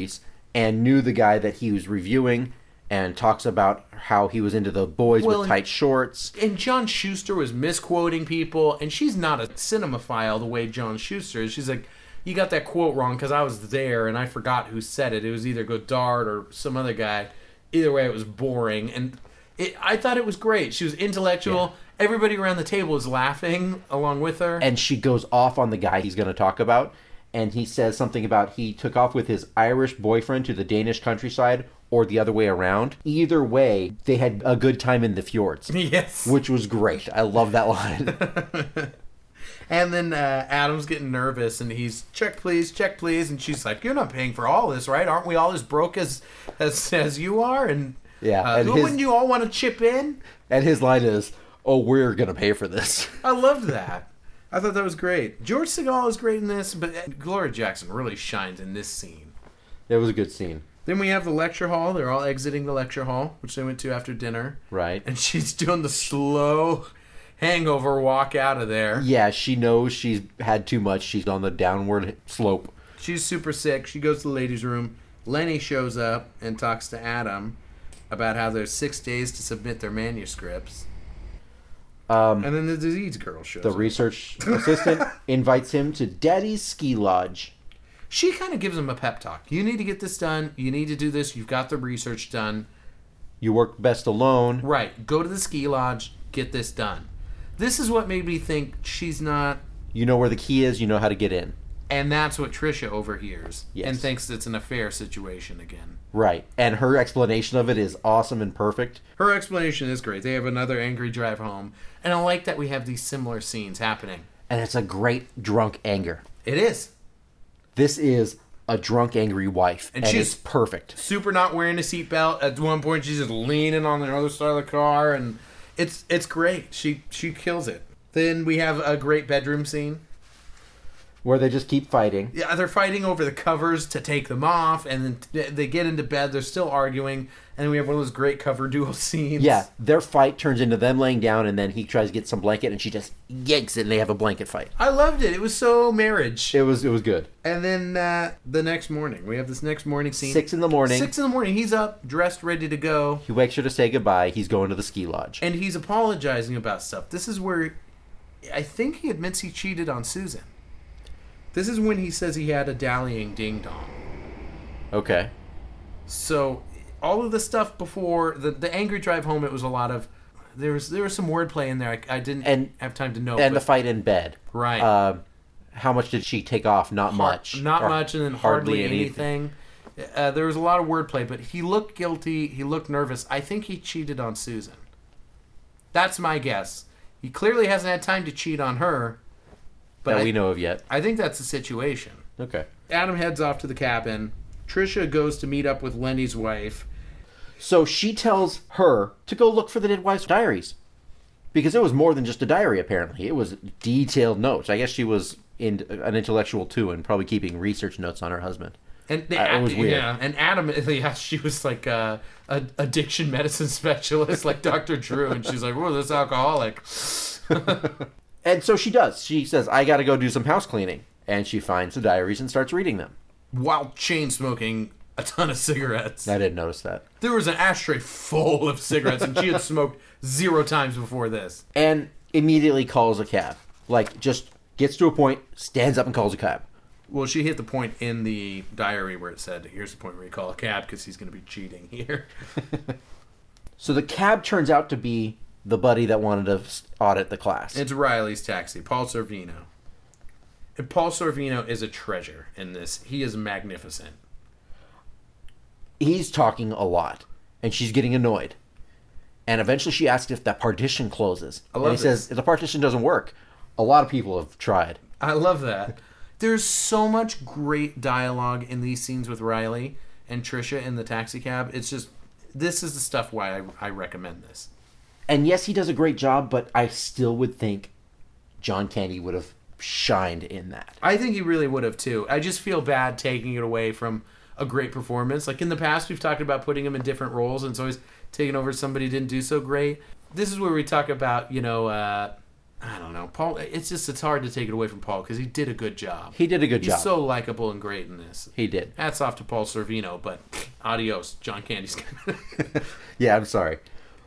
and knew the guy that he was reviewing and talks about how he was into the boys Well, with tight shorts. And John Schuster was misquoting people, and she's not a cinemaphile the way John Schuster is. She's like, you got that quote wrong because I was there and I forgot who said it. It was either Godard or some other guy. Either way, it was boring. And it, I thought it was great. She was intellectual. Yeah. Everybody around the table was laughing along with her. And she goes off on the guy he's going to talk about. And he says something about he took off with his Irish boyfriend to the Danish countryside or the other way around. Either way, they had a good time in the fjords. Yes. Which was great. I love that line. And then uh, Adam's getting nervous, and he's, check please, check please. And she's like, you're not paying for all this, right? Aren't we all as broke as as, as you are? And, yeah, uh, and his, wouldn't you all want to chip in? And his line is, oh, we're going to pay for this. I loved that. I thought that was great. George Segal is great in this, but Gloria Jackson really shines in this scene. It was a good scene. Then we have the lecture hall. They're all exiting the lecture hall, which they went to after dinner. Right. And she's doing the slow hangover walk out of there. Yeah, she knows she's had too much. She's on the downward slope. She's super sick. She goes to the ladies' room. Lenny shows up and talks to Adam about how there's six days to submit their manuscripts. Um, and then the disease girl shows the up. The research assistant invites him to Daddy's ski lodge. She kind of gives him a pep talk. You need to get this done. You need to do this. You've got the research done. You work best alone. Right. Go to the ski lodge. Get this done. This is what made me think she's not... You know where the key is. You know how to get in. And that's what Trisha overhears. Yes. And thinks it's an affair situation again. Right. And her explanation of it is awesome and perfect. Her explanation is great. They have another angry drive home. And I like that we have these similar scenes happening. And it's a great drunk anger. It is. This is a drunk, angry wife. And, and she's it's perfect. Super not wearing a seatbelt. At one point, she's just leaning on the other side of the car. And it's it's great. She she kills it. Then we have a great bedroom scene. Where they just keep fighting. Yeah, they're fighting over the covers to take them off, and then they get into bed. They're still arguing, and then we have one of those great cover duel scenes. Yeah, their fight turns into them laying down, and then he tries to get some blanket, and she just yanks it, and they have a blanket fight. I loved it. It was so marriage. It was it was good. And then uh, the next morning, we have this next morning scene. Six in the morning. Six in the morning. He's up, dressed, ready to go. He wakes her to say goodbye. He's going to the ski lodge. And he's apologizing about stuff. This is where I think he admits he cheated on Susan. This is when he says he had a dallying ding-dong. Okay. So, all of the stuff before, the, the angry drive home, it was a lot of, there was there was some wordplay in there I, I didn't and, have time to know. And but, the fight in bed. Right. Uh, how much did she take off? Not Hard, much. Not or much, and then hardly, hardly anything. anything. Uh, there was a lot of wordplay, but he looked guilty. He looked nervous. I think he cheated on Susan. That's my guess. He clearly hasn't had time to cheat on her. But that I, we know of yet. I think that's the situation. Okay. Adam heads off to the cabin. Trisha goes to meet up with Lenny's wife. So she tells her to go look for the dead wife's diaries. Because it was more than just a diary, apparently. It was detailed notes. I guess she was in, an intellectual, too, and probably keeping research notes on her husband. And the, uh, it was weird. Yeah, and Adam, yeah, she was like a, a addiction medicine specialist, like Doctor Drew, and she's like, "Whoa, this alcoholic." And so she does. She says, I got to go do some house cleaning. And she finds the diaries and starts reading them. While chain smoking a ton of cigarettes. I didn't notice that. There was an ashtray full of cigarettes, and she had smoked zero times before this. And immediately calls a cab. Like, just gets to a point, stands up and calls a cab. Well, she hit the point in the diary where it said, here's the point where you call a cab because he's going to be cheating here. So the cab turns out to be the buddy that wanted to audit the class. It's Riley's taxi, Paul Sorvino. And Paul Sorvino is a treasure in this. He is magnificent. He's talking a lot, and she's getting annoyed. And eventually she asks if that partition closes. I love and he this. says, if the partition doesn't work, a lot of people have tried. I love that. There's so much great dialogue in these scenes with Riley and Trisha in the taxi cab. It's just, this is the stuff why I, I recommend this. And yes, he does a great job, but I still would think John Candy would have shined in that. I think he really would have, too. I just feel bad taking it away from a great performance. Like, in the past, we've talked about putting him in different roles, and it's always taking over somebody who didn't do so great. This is where we talk about, you know, uh, I don't know. Paul, it's just, it's hard to take it away from Paul because he did a good job. He did a good He's job. so likable and great in this. He did. Hats off to Paul Sorvino, but adios, John Candy's. Yeah, I'm sorry.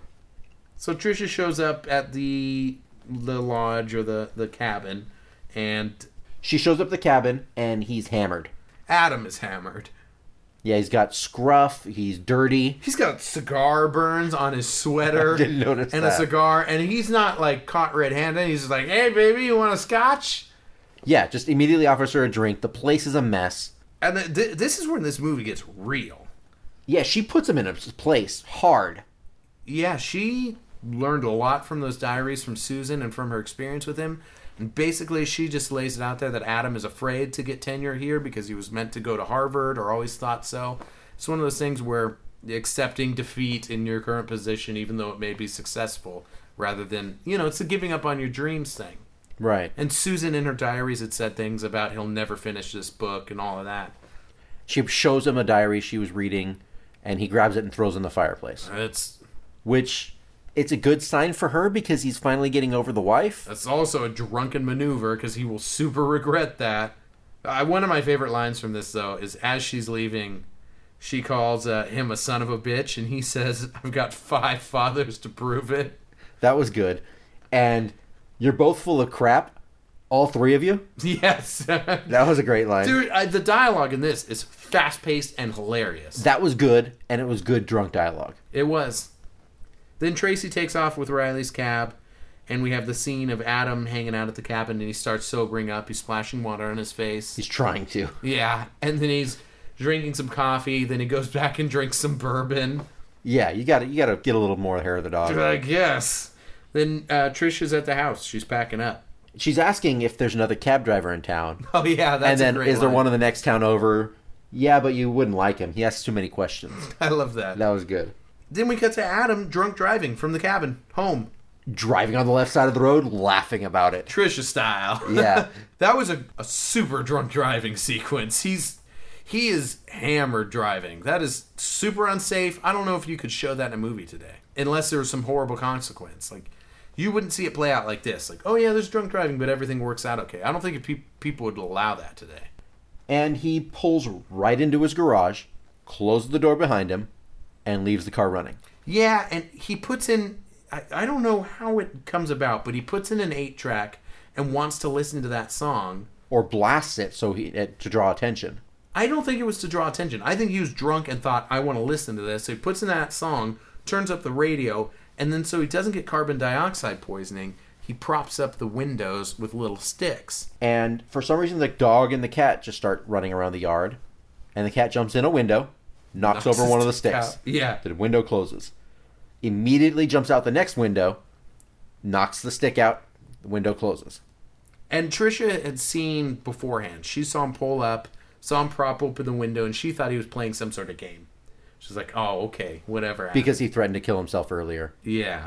So Trisha shows up at the the lodge or the, the cabin, and She shows up at the cabin, and he's hammered. Adam is hammered. Yeah, he's got scruff. He's dirty. He's got cigar burns on his sweater. I didn't notice and that. a cigar, and he's not like caught red-handed. He's just like, "Hey, baby, you want a scotch?" Yeah, just immediately offers her a drink. The place is a mess. And th- th- this is when this movie gets real. Yeah, she puts him in a place hard. Yeah, she learned a lot from those diaries from Susan and from her experience with him. And basically, she just lays it out there that Adam is afraid to get tenure here because he was meant to go to Harvard or always thought so. It's one of those things where accepting defeat in your current position, even though it may be successful, rather than, you know, it's the giving up on your dreams thing. Right. And Susan in her diaries had said things about he'll never finish this book and all of that. She shows him a diary she was reading, and he grabs it and throws it in the fireplace. It's Which, it's a good sign for her because he's finally getting over the wife. That's also a drunken maneuver because he will super regret that. Uh, one of my favorite lines from this, though, is as she's leaving, she calls uh, him a son of a bitch, and he says, "I've got five fathers to prove it." That was good. And you're both full of crap, all three of you. Yes. That was a great line. Dude, I, the dialogue in this is fast-paced and hilarious. That was good, and it was good drunk dialogue. It was. Then Tracy takes off with Riley's cab, and we have the scene of Adam hanging out at the cabin, and he starts sobering up. He's splashing water on his face. He's trying to. Yeah, and then he's drinking some coffee. Then he goes back and drinks some bourbon. Yeah, you got to you got to get a little more hair of the dog. I guess. Then uh, Trish is at the house. She's packing up. She's asking if there's another cab driver in town. Oh yeah, that's and then a great is there line. one in the next town over? Yeah, but you wouldn't like him. He asks too many questions. I love that. That was good. Then we cut to Adam drunk driving from the cabin home, Driving on the left side of the road, laughing about it. Trisha style. Yeah. That was a, a super drunk driving sequence. He's he is hammered driving. That is super unsafe. I don't know if you could show that in a movie today, unless there was some horrible consequence. Like, you wouldn't see it play out like this. Like, oh yeah, there's drunk driving, but everything works out okay. I don't think if pe- people would allow that today. And he pulls right into his garage, closes the door behind him, and leaves the car running. Yeah, and he puts in, I, I don't know how it comes about, but he puts in an eight track and wants to listen to that song. Or blasts it so he uh, to draw attention. I don't think it was to draw attention. I think he was drunk and thought, I want to listen to this. So he puts in that song, turns up the radio, and then so he doesn't get carbon dioxide poisoning, he props up the windows with little sticks. And for some reason, the dog and the cat just start running around the yard. And the cat jumps in a window, knocks, Knocks over the one of the stick sticks. out. Yeah. The window closes. Immediately jumps out the next window, knocks the stick out, the window closes. And Trisha had seen beforehand. She saw him pull up, saw him prop open the window, and she thought he was playing some sort of game. She's like, oh, okay, whatever. Because he threatened to kill himself earlier. Yeah.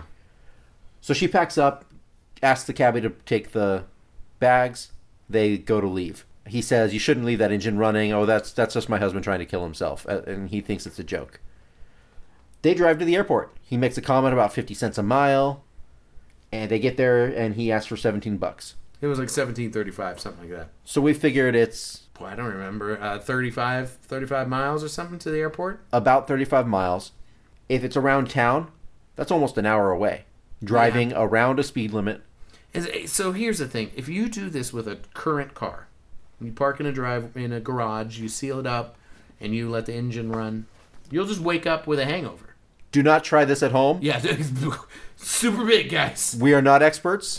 So she packs up, asks the cabbie to take the bags. They go to leave. He says, you shouldn't leave that engine running. Oh, that's that's just my husband trying to kill himself. Uh, And he thinks it's a joke. They drive to the airport. He makes a comment about fifty cents a mile. And they get there, and he asks for seventeen bucks. It was like seventeen thirty-five, something like that. So we figured it's Boy, I don't remember. Uh, thirty-five, thirty-five miles or something to the airport? about thirty-five miles. If it's around town, that's almost an hour away. Driving Yeah. around a speed limit. Is- So here's the thing. If you do this with a current car, you park in a drive in a garage, you seal it up, and you let the engine run, you'll just wake up with a hangover. Do not try this at home. Yeah, super big, guys. We are not experts.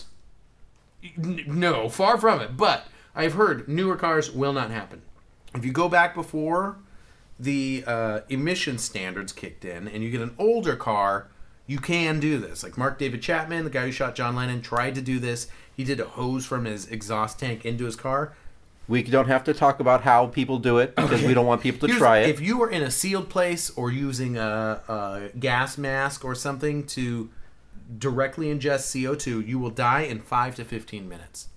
N- No, far from it. But I've heard newer cars will not happen. If you go back before the uh, emission standards kicked in and you get an older car, you can do this. Like Mark David Chapman, the guy who shot John Lennon, tried to do this. He did a hose from his exhaust tank into his car. We don't have to talk about how people do it because we don't want people to Here's- try it. If you were in a sealed place or using a, a gas mask or something to directly ingest C O two, you will die in five to fifteen minutes.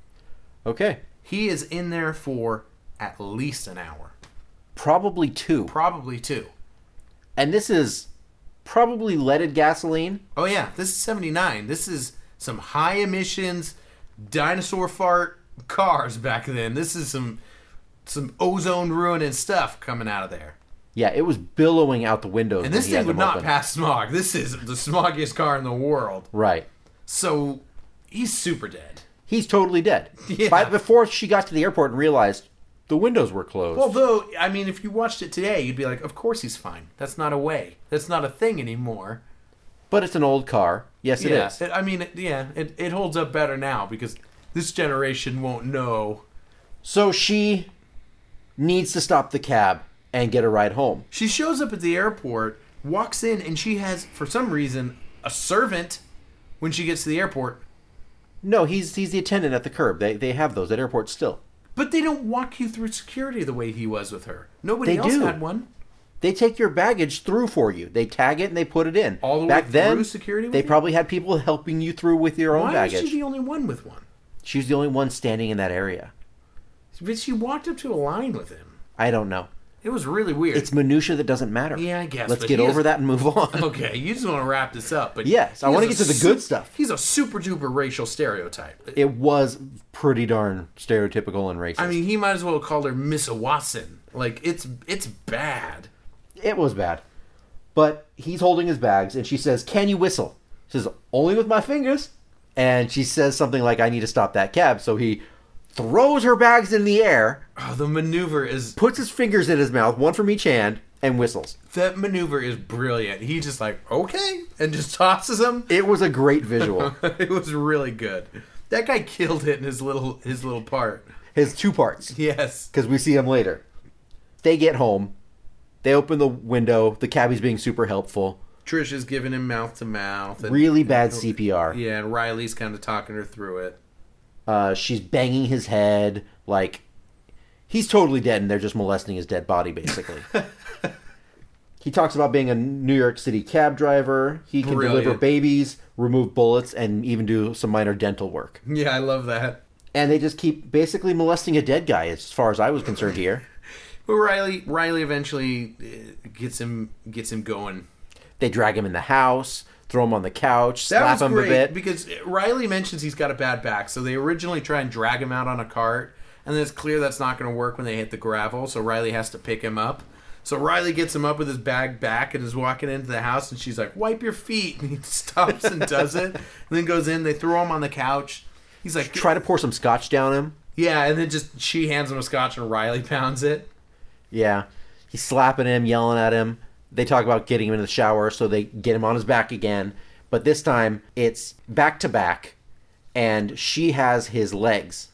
Okay. He is in there for at least an hour. Probably two. Probably two. And this is probably leaded gasoline. Oh yeah, this is seventy-nine. This is some high emissions dinosaur fart cars back then. This is some some ozone ruining stuff coming out of there. Yeah, it was billowing out the windows. And when this he thing had would them not open. pass smog. This is the smoggiest car in the world. Right. So he's super dead. He's totally dead. Yeah. By, before she got to the airport and realized the windows were closed. Although, I mean, if you watched it today, you'd be like, of course he's fine. That's not a way. That's not a thing anymore. But it's an old car. Yes, it yeah, is. It, I mean, it, yeah, it, it holds up better now because this generation won't know. So she needs to stop the cab and get a ride home. She shows up at the airport, walks in, and she has, for some reason, a servant when she gets to the airport. No, he's he's the attendant at the curb. They they have those at airports still. But they don't walk you through security the way he was with her. Nobody They else do. had one. They take your baggage through for you. They tag it and they put it in. All the way Back then, through security with they you? probably had people helping you through with your own Why baggage. is she the only one with one? She was the only one standing in that area. But she walked up to a line with him. I don't know. It was really weird. It's minutia that doesn't matter. Yeah, I guess, Let's but get he over is- that and move on. Okay, you just want to wrap this up, but Yes, I he wanna has get a to the good stuff. He's a super duper racial stereotype. It was pretty darn stereotypical and racist. I mean, he might as well have called her Miss Watson. Like, it's it's bad. it was bad. But he's holding his bags, and she says, "Can you whistle?" He says, "Only with my fingers." And she says something like, "I need to stop that cab." So he throws her bags in the air, Oh, the maneuver is puts his fingers in his mouth, one from each hand, and whistles. that maneuver is brilliant. He just like okay, and just tosses them. It was a great visual. It was really good. That guy killed it in his little his little part. His two parts, Yes. because we see him later. They get home. They open the window. The cabbie's being super helpful. Trish is giving him mouth to mouth. and- Really bad C P R. Yeah, and Riley's kind of talking her through it. Uh, she's banging his head like he's totally dead, and they're just molesting his dead body, basically. He talks about being a New York City cab driver. He can Brilliant. deliver babies, remove bullets, and even do some minor dental work. Yeah, I love that. And they just keep basically molesting a dead guy, as far as I was concerned here. But Riley Riley eventually uh, gets him gets him going. They drag him in the house, throw him on the couch, That slap was him great a bit. because Riley mentions he's got a bad back, so they originally try and drag him out on a cart, and then it's clear that's not going to work when they hit the gravel, so Riley has to pick him up. So Riley gets him up with his bag back and is walking into the house, and she's like, "Wipe your feet," and he stops and does it, and then goes in. They throw him on the couch. He's like, Try to pour some scotch down him. "Yeah," and then just she hands him a scotch, and Riley pounds it. Yeah. He's slapping him, yelling at him. They talk about getting him in the shower, so they get him on his back again. But this time, it's back to back, and she has his legs.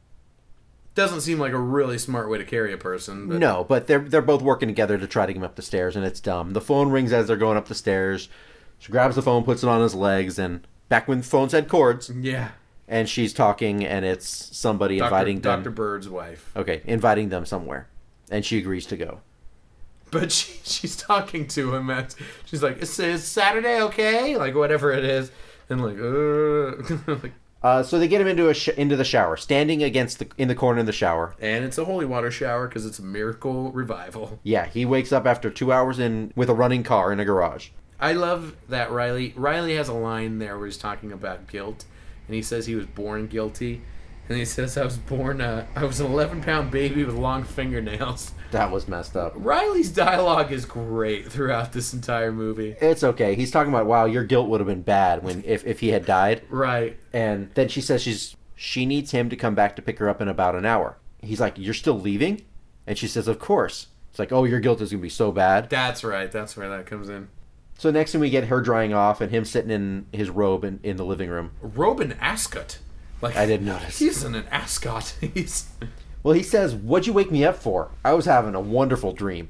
Doesn't seem like a really smart way to carry a person. But No, but they're they're both working together to try to get him up the stairs, and it's dumb. The phone rings as they're going up the stairs. She grabs the phone, puts it on his legs, and back when phones had cords, Yeah. and she's talking, and it's somebody inviting Doctor them. Doctor Bird's wife. Okay, inviting them somewhere, and she agrees to go. But she, she's talking to him. At, she's like, is, is Saturday okay? Like, whatever it is. And like, uh. like, Uh, so they get him into a sh- into the shower, standing against the in the corner of the shower. and it's a holy water shower because it's a miracle revival. Yeah, he wakes up after two hours in with a running car in a garage. I love that Riley. Riley has a line there where he's talking about guilt. And he says he was born guilty. And he says, I was born, uh, I was an eleven pound baby with long fingernails. That was messed up. Riley's dialogue is great throughout this entire movie. It's okay. He's talking about, wow, your guilt would have been bad when if, if he had died. Right. And then she says she's she needs him to come back to pick her up in about an hour. He's like, you're still leaving? And she says, of course. It's like, oh, your guilt is going to be so bad. That's right. That's where that comes in. So next thing we get her drying off and him sitting in his robe in, in the living room. Robin Ascot. Like I didn't notice. He isn't an ascot. He's Well, he says, what'd you wake me up for? I was having a wonderful dream.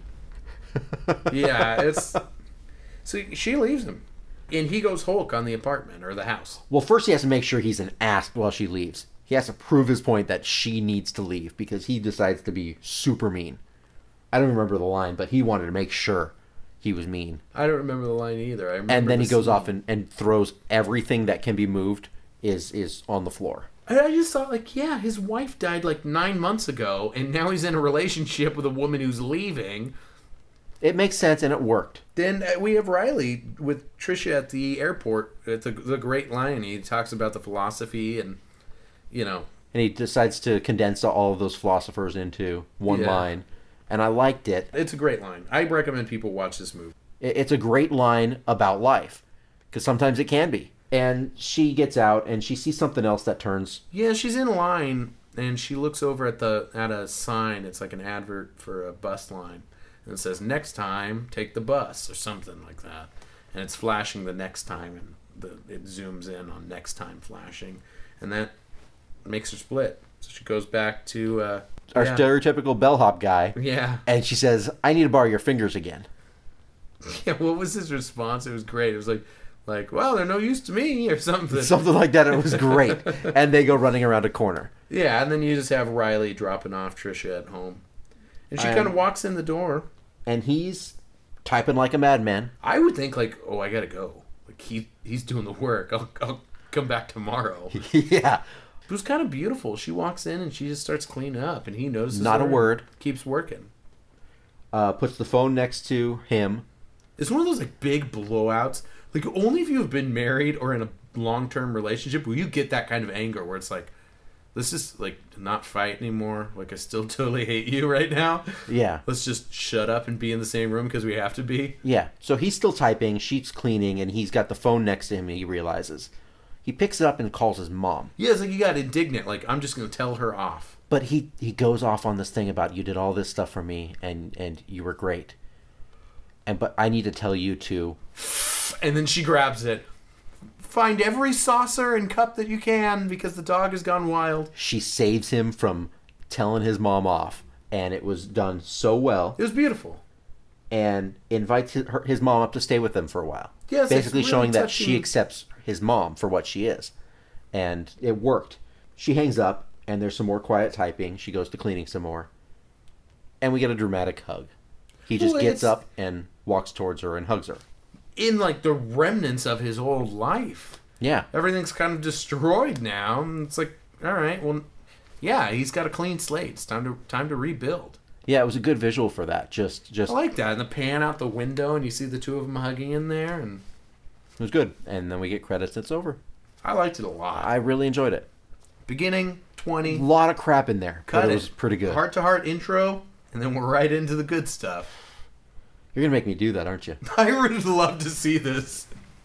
yeah. It's so she leaves him, and he goes Hulk on the apartment or the house. Well, first he has to make sure he's an ass while she leaves. He has to prove his point that she needs to leave because he decides to be super mean. I don't remember the line, but he wanted to make sure he was mean. I don't remember the line either. I remember And then he the goes scene. off and, and throws everything that can be moved is is on the floor. And I just thought, like, yeah, his wife died like nine months ago, and now he's in a relationship with a woman who's leaving. It makes sense, and it worked. Then uh, we have Riley with Trisha at the airport. It's a, the great line. He talks about the philosophy and, you know. And he decides to condense all of those philosophers into one Yeah. line. And I liked it. It's a great line. I recommend people watch this movie. It- It's a great line about life. Because sometimes it can be. And she gets out, and she sees something else that turns... Yeah, she's in line, and she looks over at the at a sign. It's like an advert for a bus line. And it says, next time, take the bus, or something like that. And it's flashing the next time, and the, it zooms in on next time flashing. And that makes her split. So she goes back to... Uh, Our yeah. stereotypical bellhop guy. Yeah. And she says, I need to borrow your fingers again. Yeah, what was his response? It was great. It was like, like, well, they're no use to me, or something. Something like that. It was great. And they go running around a corner. Yeah, and then you just have Riley dropping off Trisha at home. And she Um, kind of walks in the door. And he's typing like a madman. I would think, like, oh, I gotta go. Like, he he's doing the work. I'll, I'll come back tomorrow. Yeah. It was kind of beautiful. She walks in and she just starts cleaning up, and he notices Not a her and word. keeps working. Uh, puts the phone next to him. It's one of those, like, big blowouts. Like, only if you have been married or in a long-term relationship will you get that kind of anger where it's like, let's just, like, not fight anymore. Like, I still totally hate you right now. Yeah. Let's just shut up and be in the same room because we have to be. Yeah. So he's still typing, she's cleaning, and he's got the phone next to him, and he realizes. He picks it up and calls his mom. Yeah, it's like he got indignant. Like, I'm just going to tell her off. But he, he goes off on this thing about, you did all this stuff for me, and, and you were great. And but I need to tell you to... And then she grabs it. Find every saucer and cup that you can because the dog has gone wild. She saves him from telling his mom off. And it was done so well. It was beautiful. And invites his, her, his mom up to stay with them for a while. Yes, it's basically really showing that touching. she accepts his mom for what she is. And it worked. She hangs up, and there's some more quiet typing. She goes to cleaning some more. And we get a dramatic hug. He just Well, gets it's- up and walks towards her and hugs her. In, like, the remnants of his old life. Yeah. Everything's kind of destroyed now. And it's like, all right, well, yeah, he's got a clean slate. It's time to time to rebuild. Yeah, it was a good visual for that. Just, just I like that. And the pan out the window, and you see the two of them hugging in there, and it was good. And then we get credits. It's over. I liked it a lot. I really enjoyed it. Beginning, A twenty, lot of crap in there, cut but it. it was pretty good. Heart-to-heart intro, and then we're right into the good stuff. You're gonna make me do that, aren't you? I would love to see this.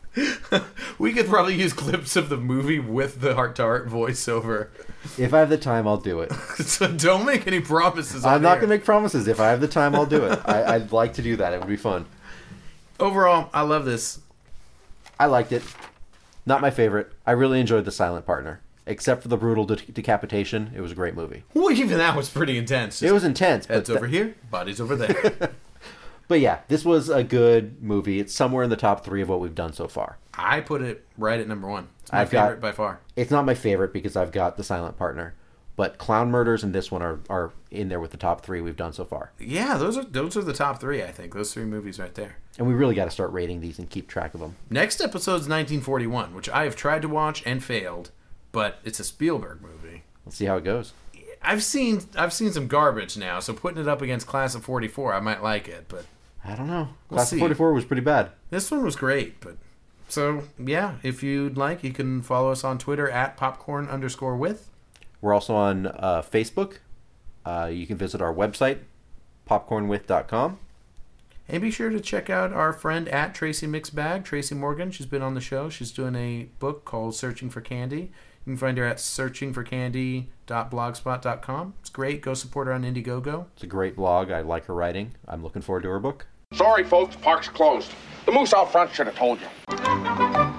We could probably use clips of the movie with the heart-to-heart voiceover. If I have the time, I'll do it. So don't make any promises. on I'm not air. gonna make promises. If I have the time, I'll do it. I, I'd like to do that. It would be fun. Overall, I love this. I liked it. Not my favorite. I really enjoyed The Silent Partner. Except for the brutal de- decapitation, it was a great movie. Well, even that was pretty intense. It was intense. Heads but over here, bodies over there. But yeah, this was a good movie. It's somewhere in the top three of what we've done so far. I put it right at number one. It's my I've got- favorite by far. It's not my favorite because I've got The Silent Partner, but Clown Murders and this one are, are in there with the top three we've done so far. Yeah, those are those are the top three. I think those three movies right there. And we really got to start rating these and keep track of them. Next episode's nineteen forty-one, which I have tried to watch and failed, but it's a Spielberg movie. Let's see how it goes. I've seen I've seen some garbage now, so putting it up against Class of forty-four, I might like it, but I don't know. We'll Class see. of forty-four was pretty bad. this one was great. But so yeah, if you'd like, you can follow us on Twitter at popcorn underscore with. We're also on uh, Facebook. Uh, you can visit our website, popcorn with dot com. And be sure to check out our friend at Tracy Mixbag, Tracy Morgan. She's been on the show. She's doing a book called Searching for Candy. You can find her at searching for candy dot blogspot dot com. It's great. Go support her on Indiegogo. It's a great blog. I like her writing. I'm looking forward to her book. Sorry, folks, park's closed. The moose out front should have told you.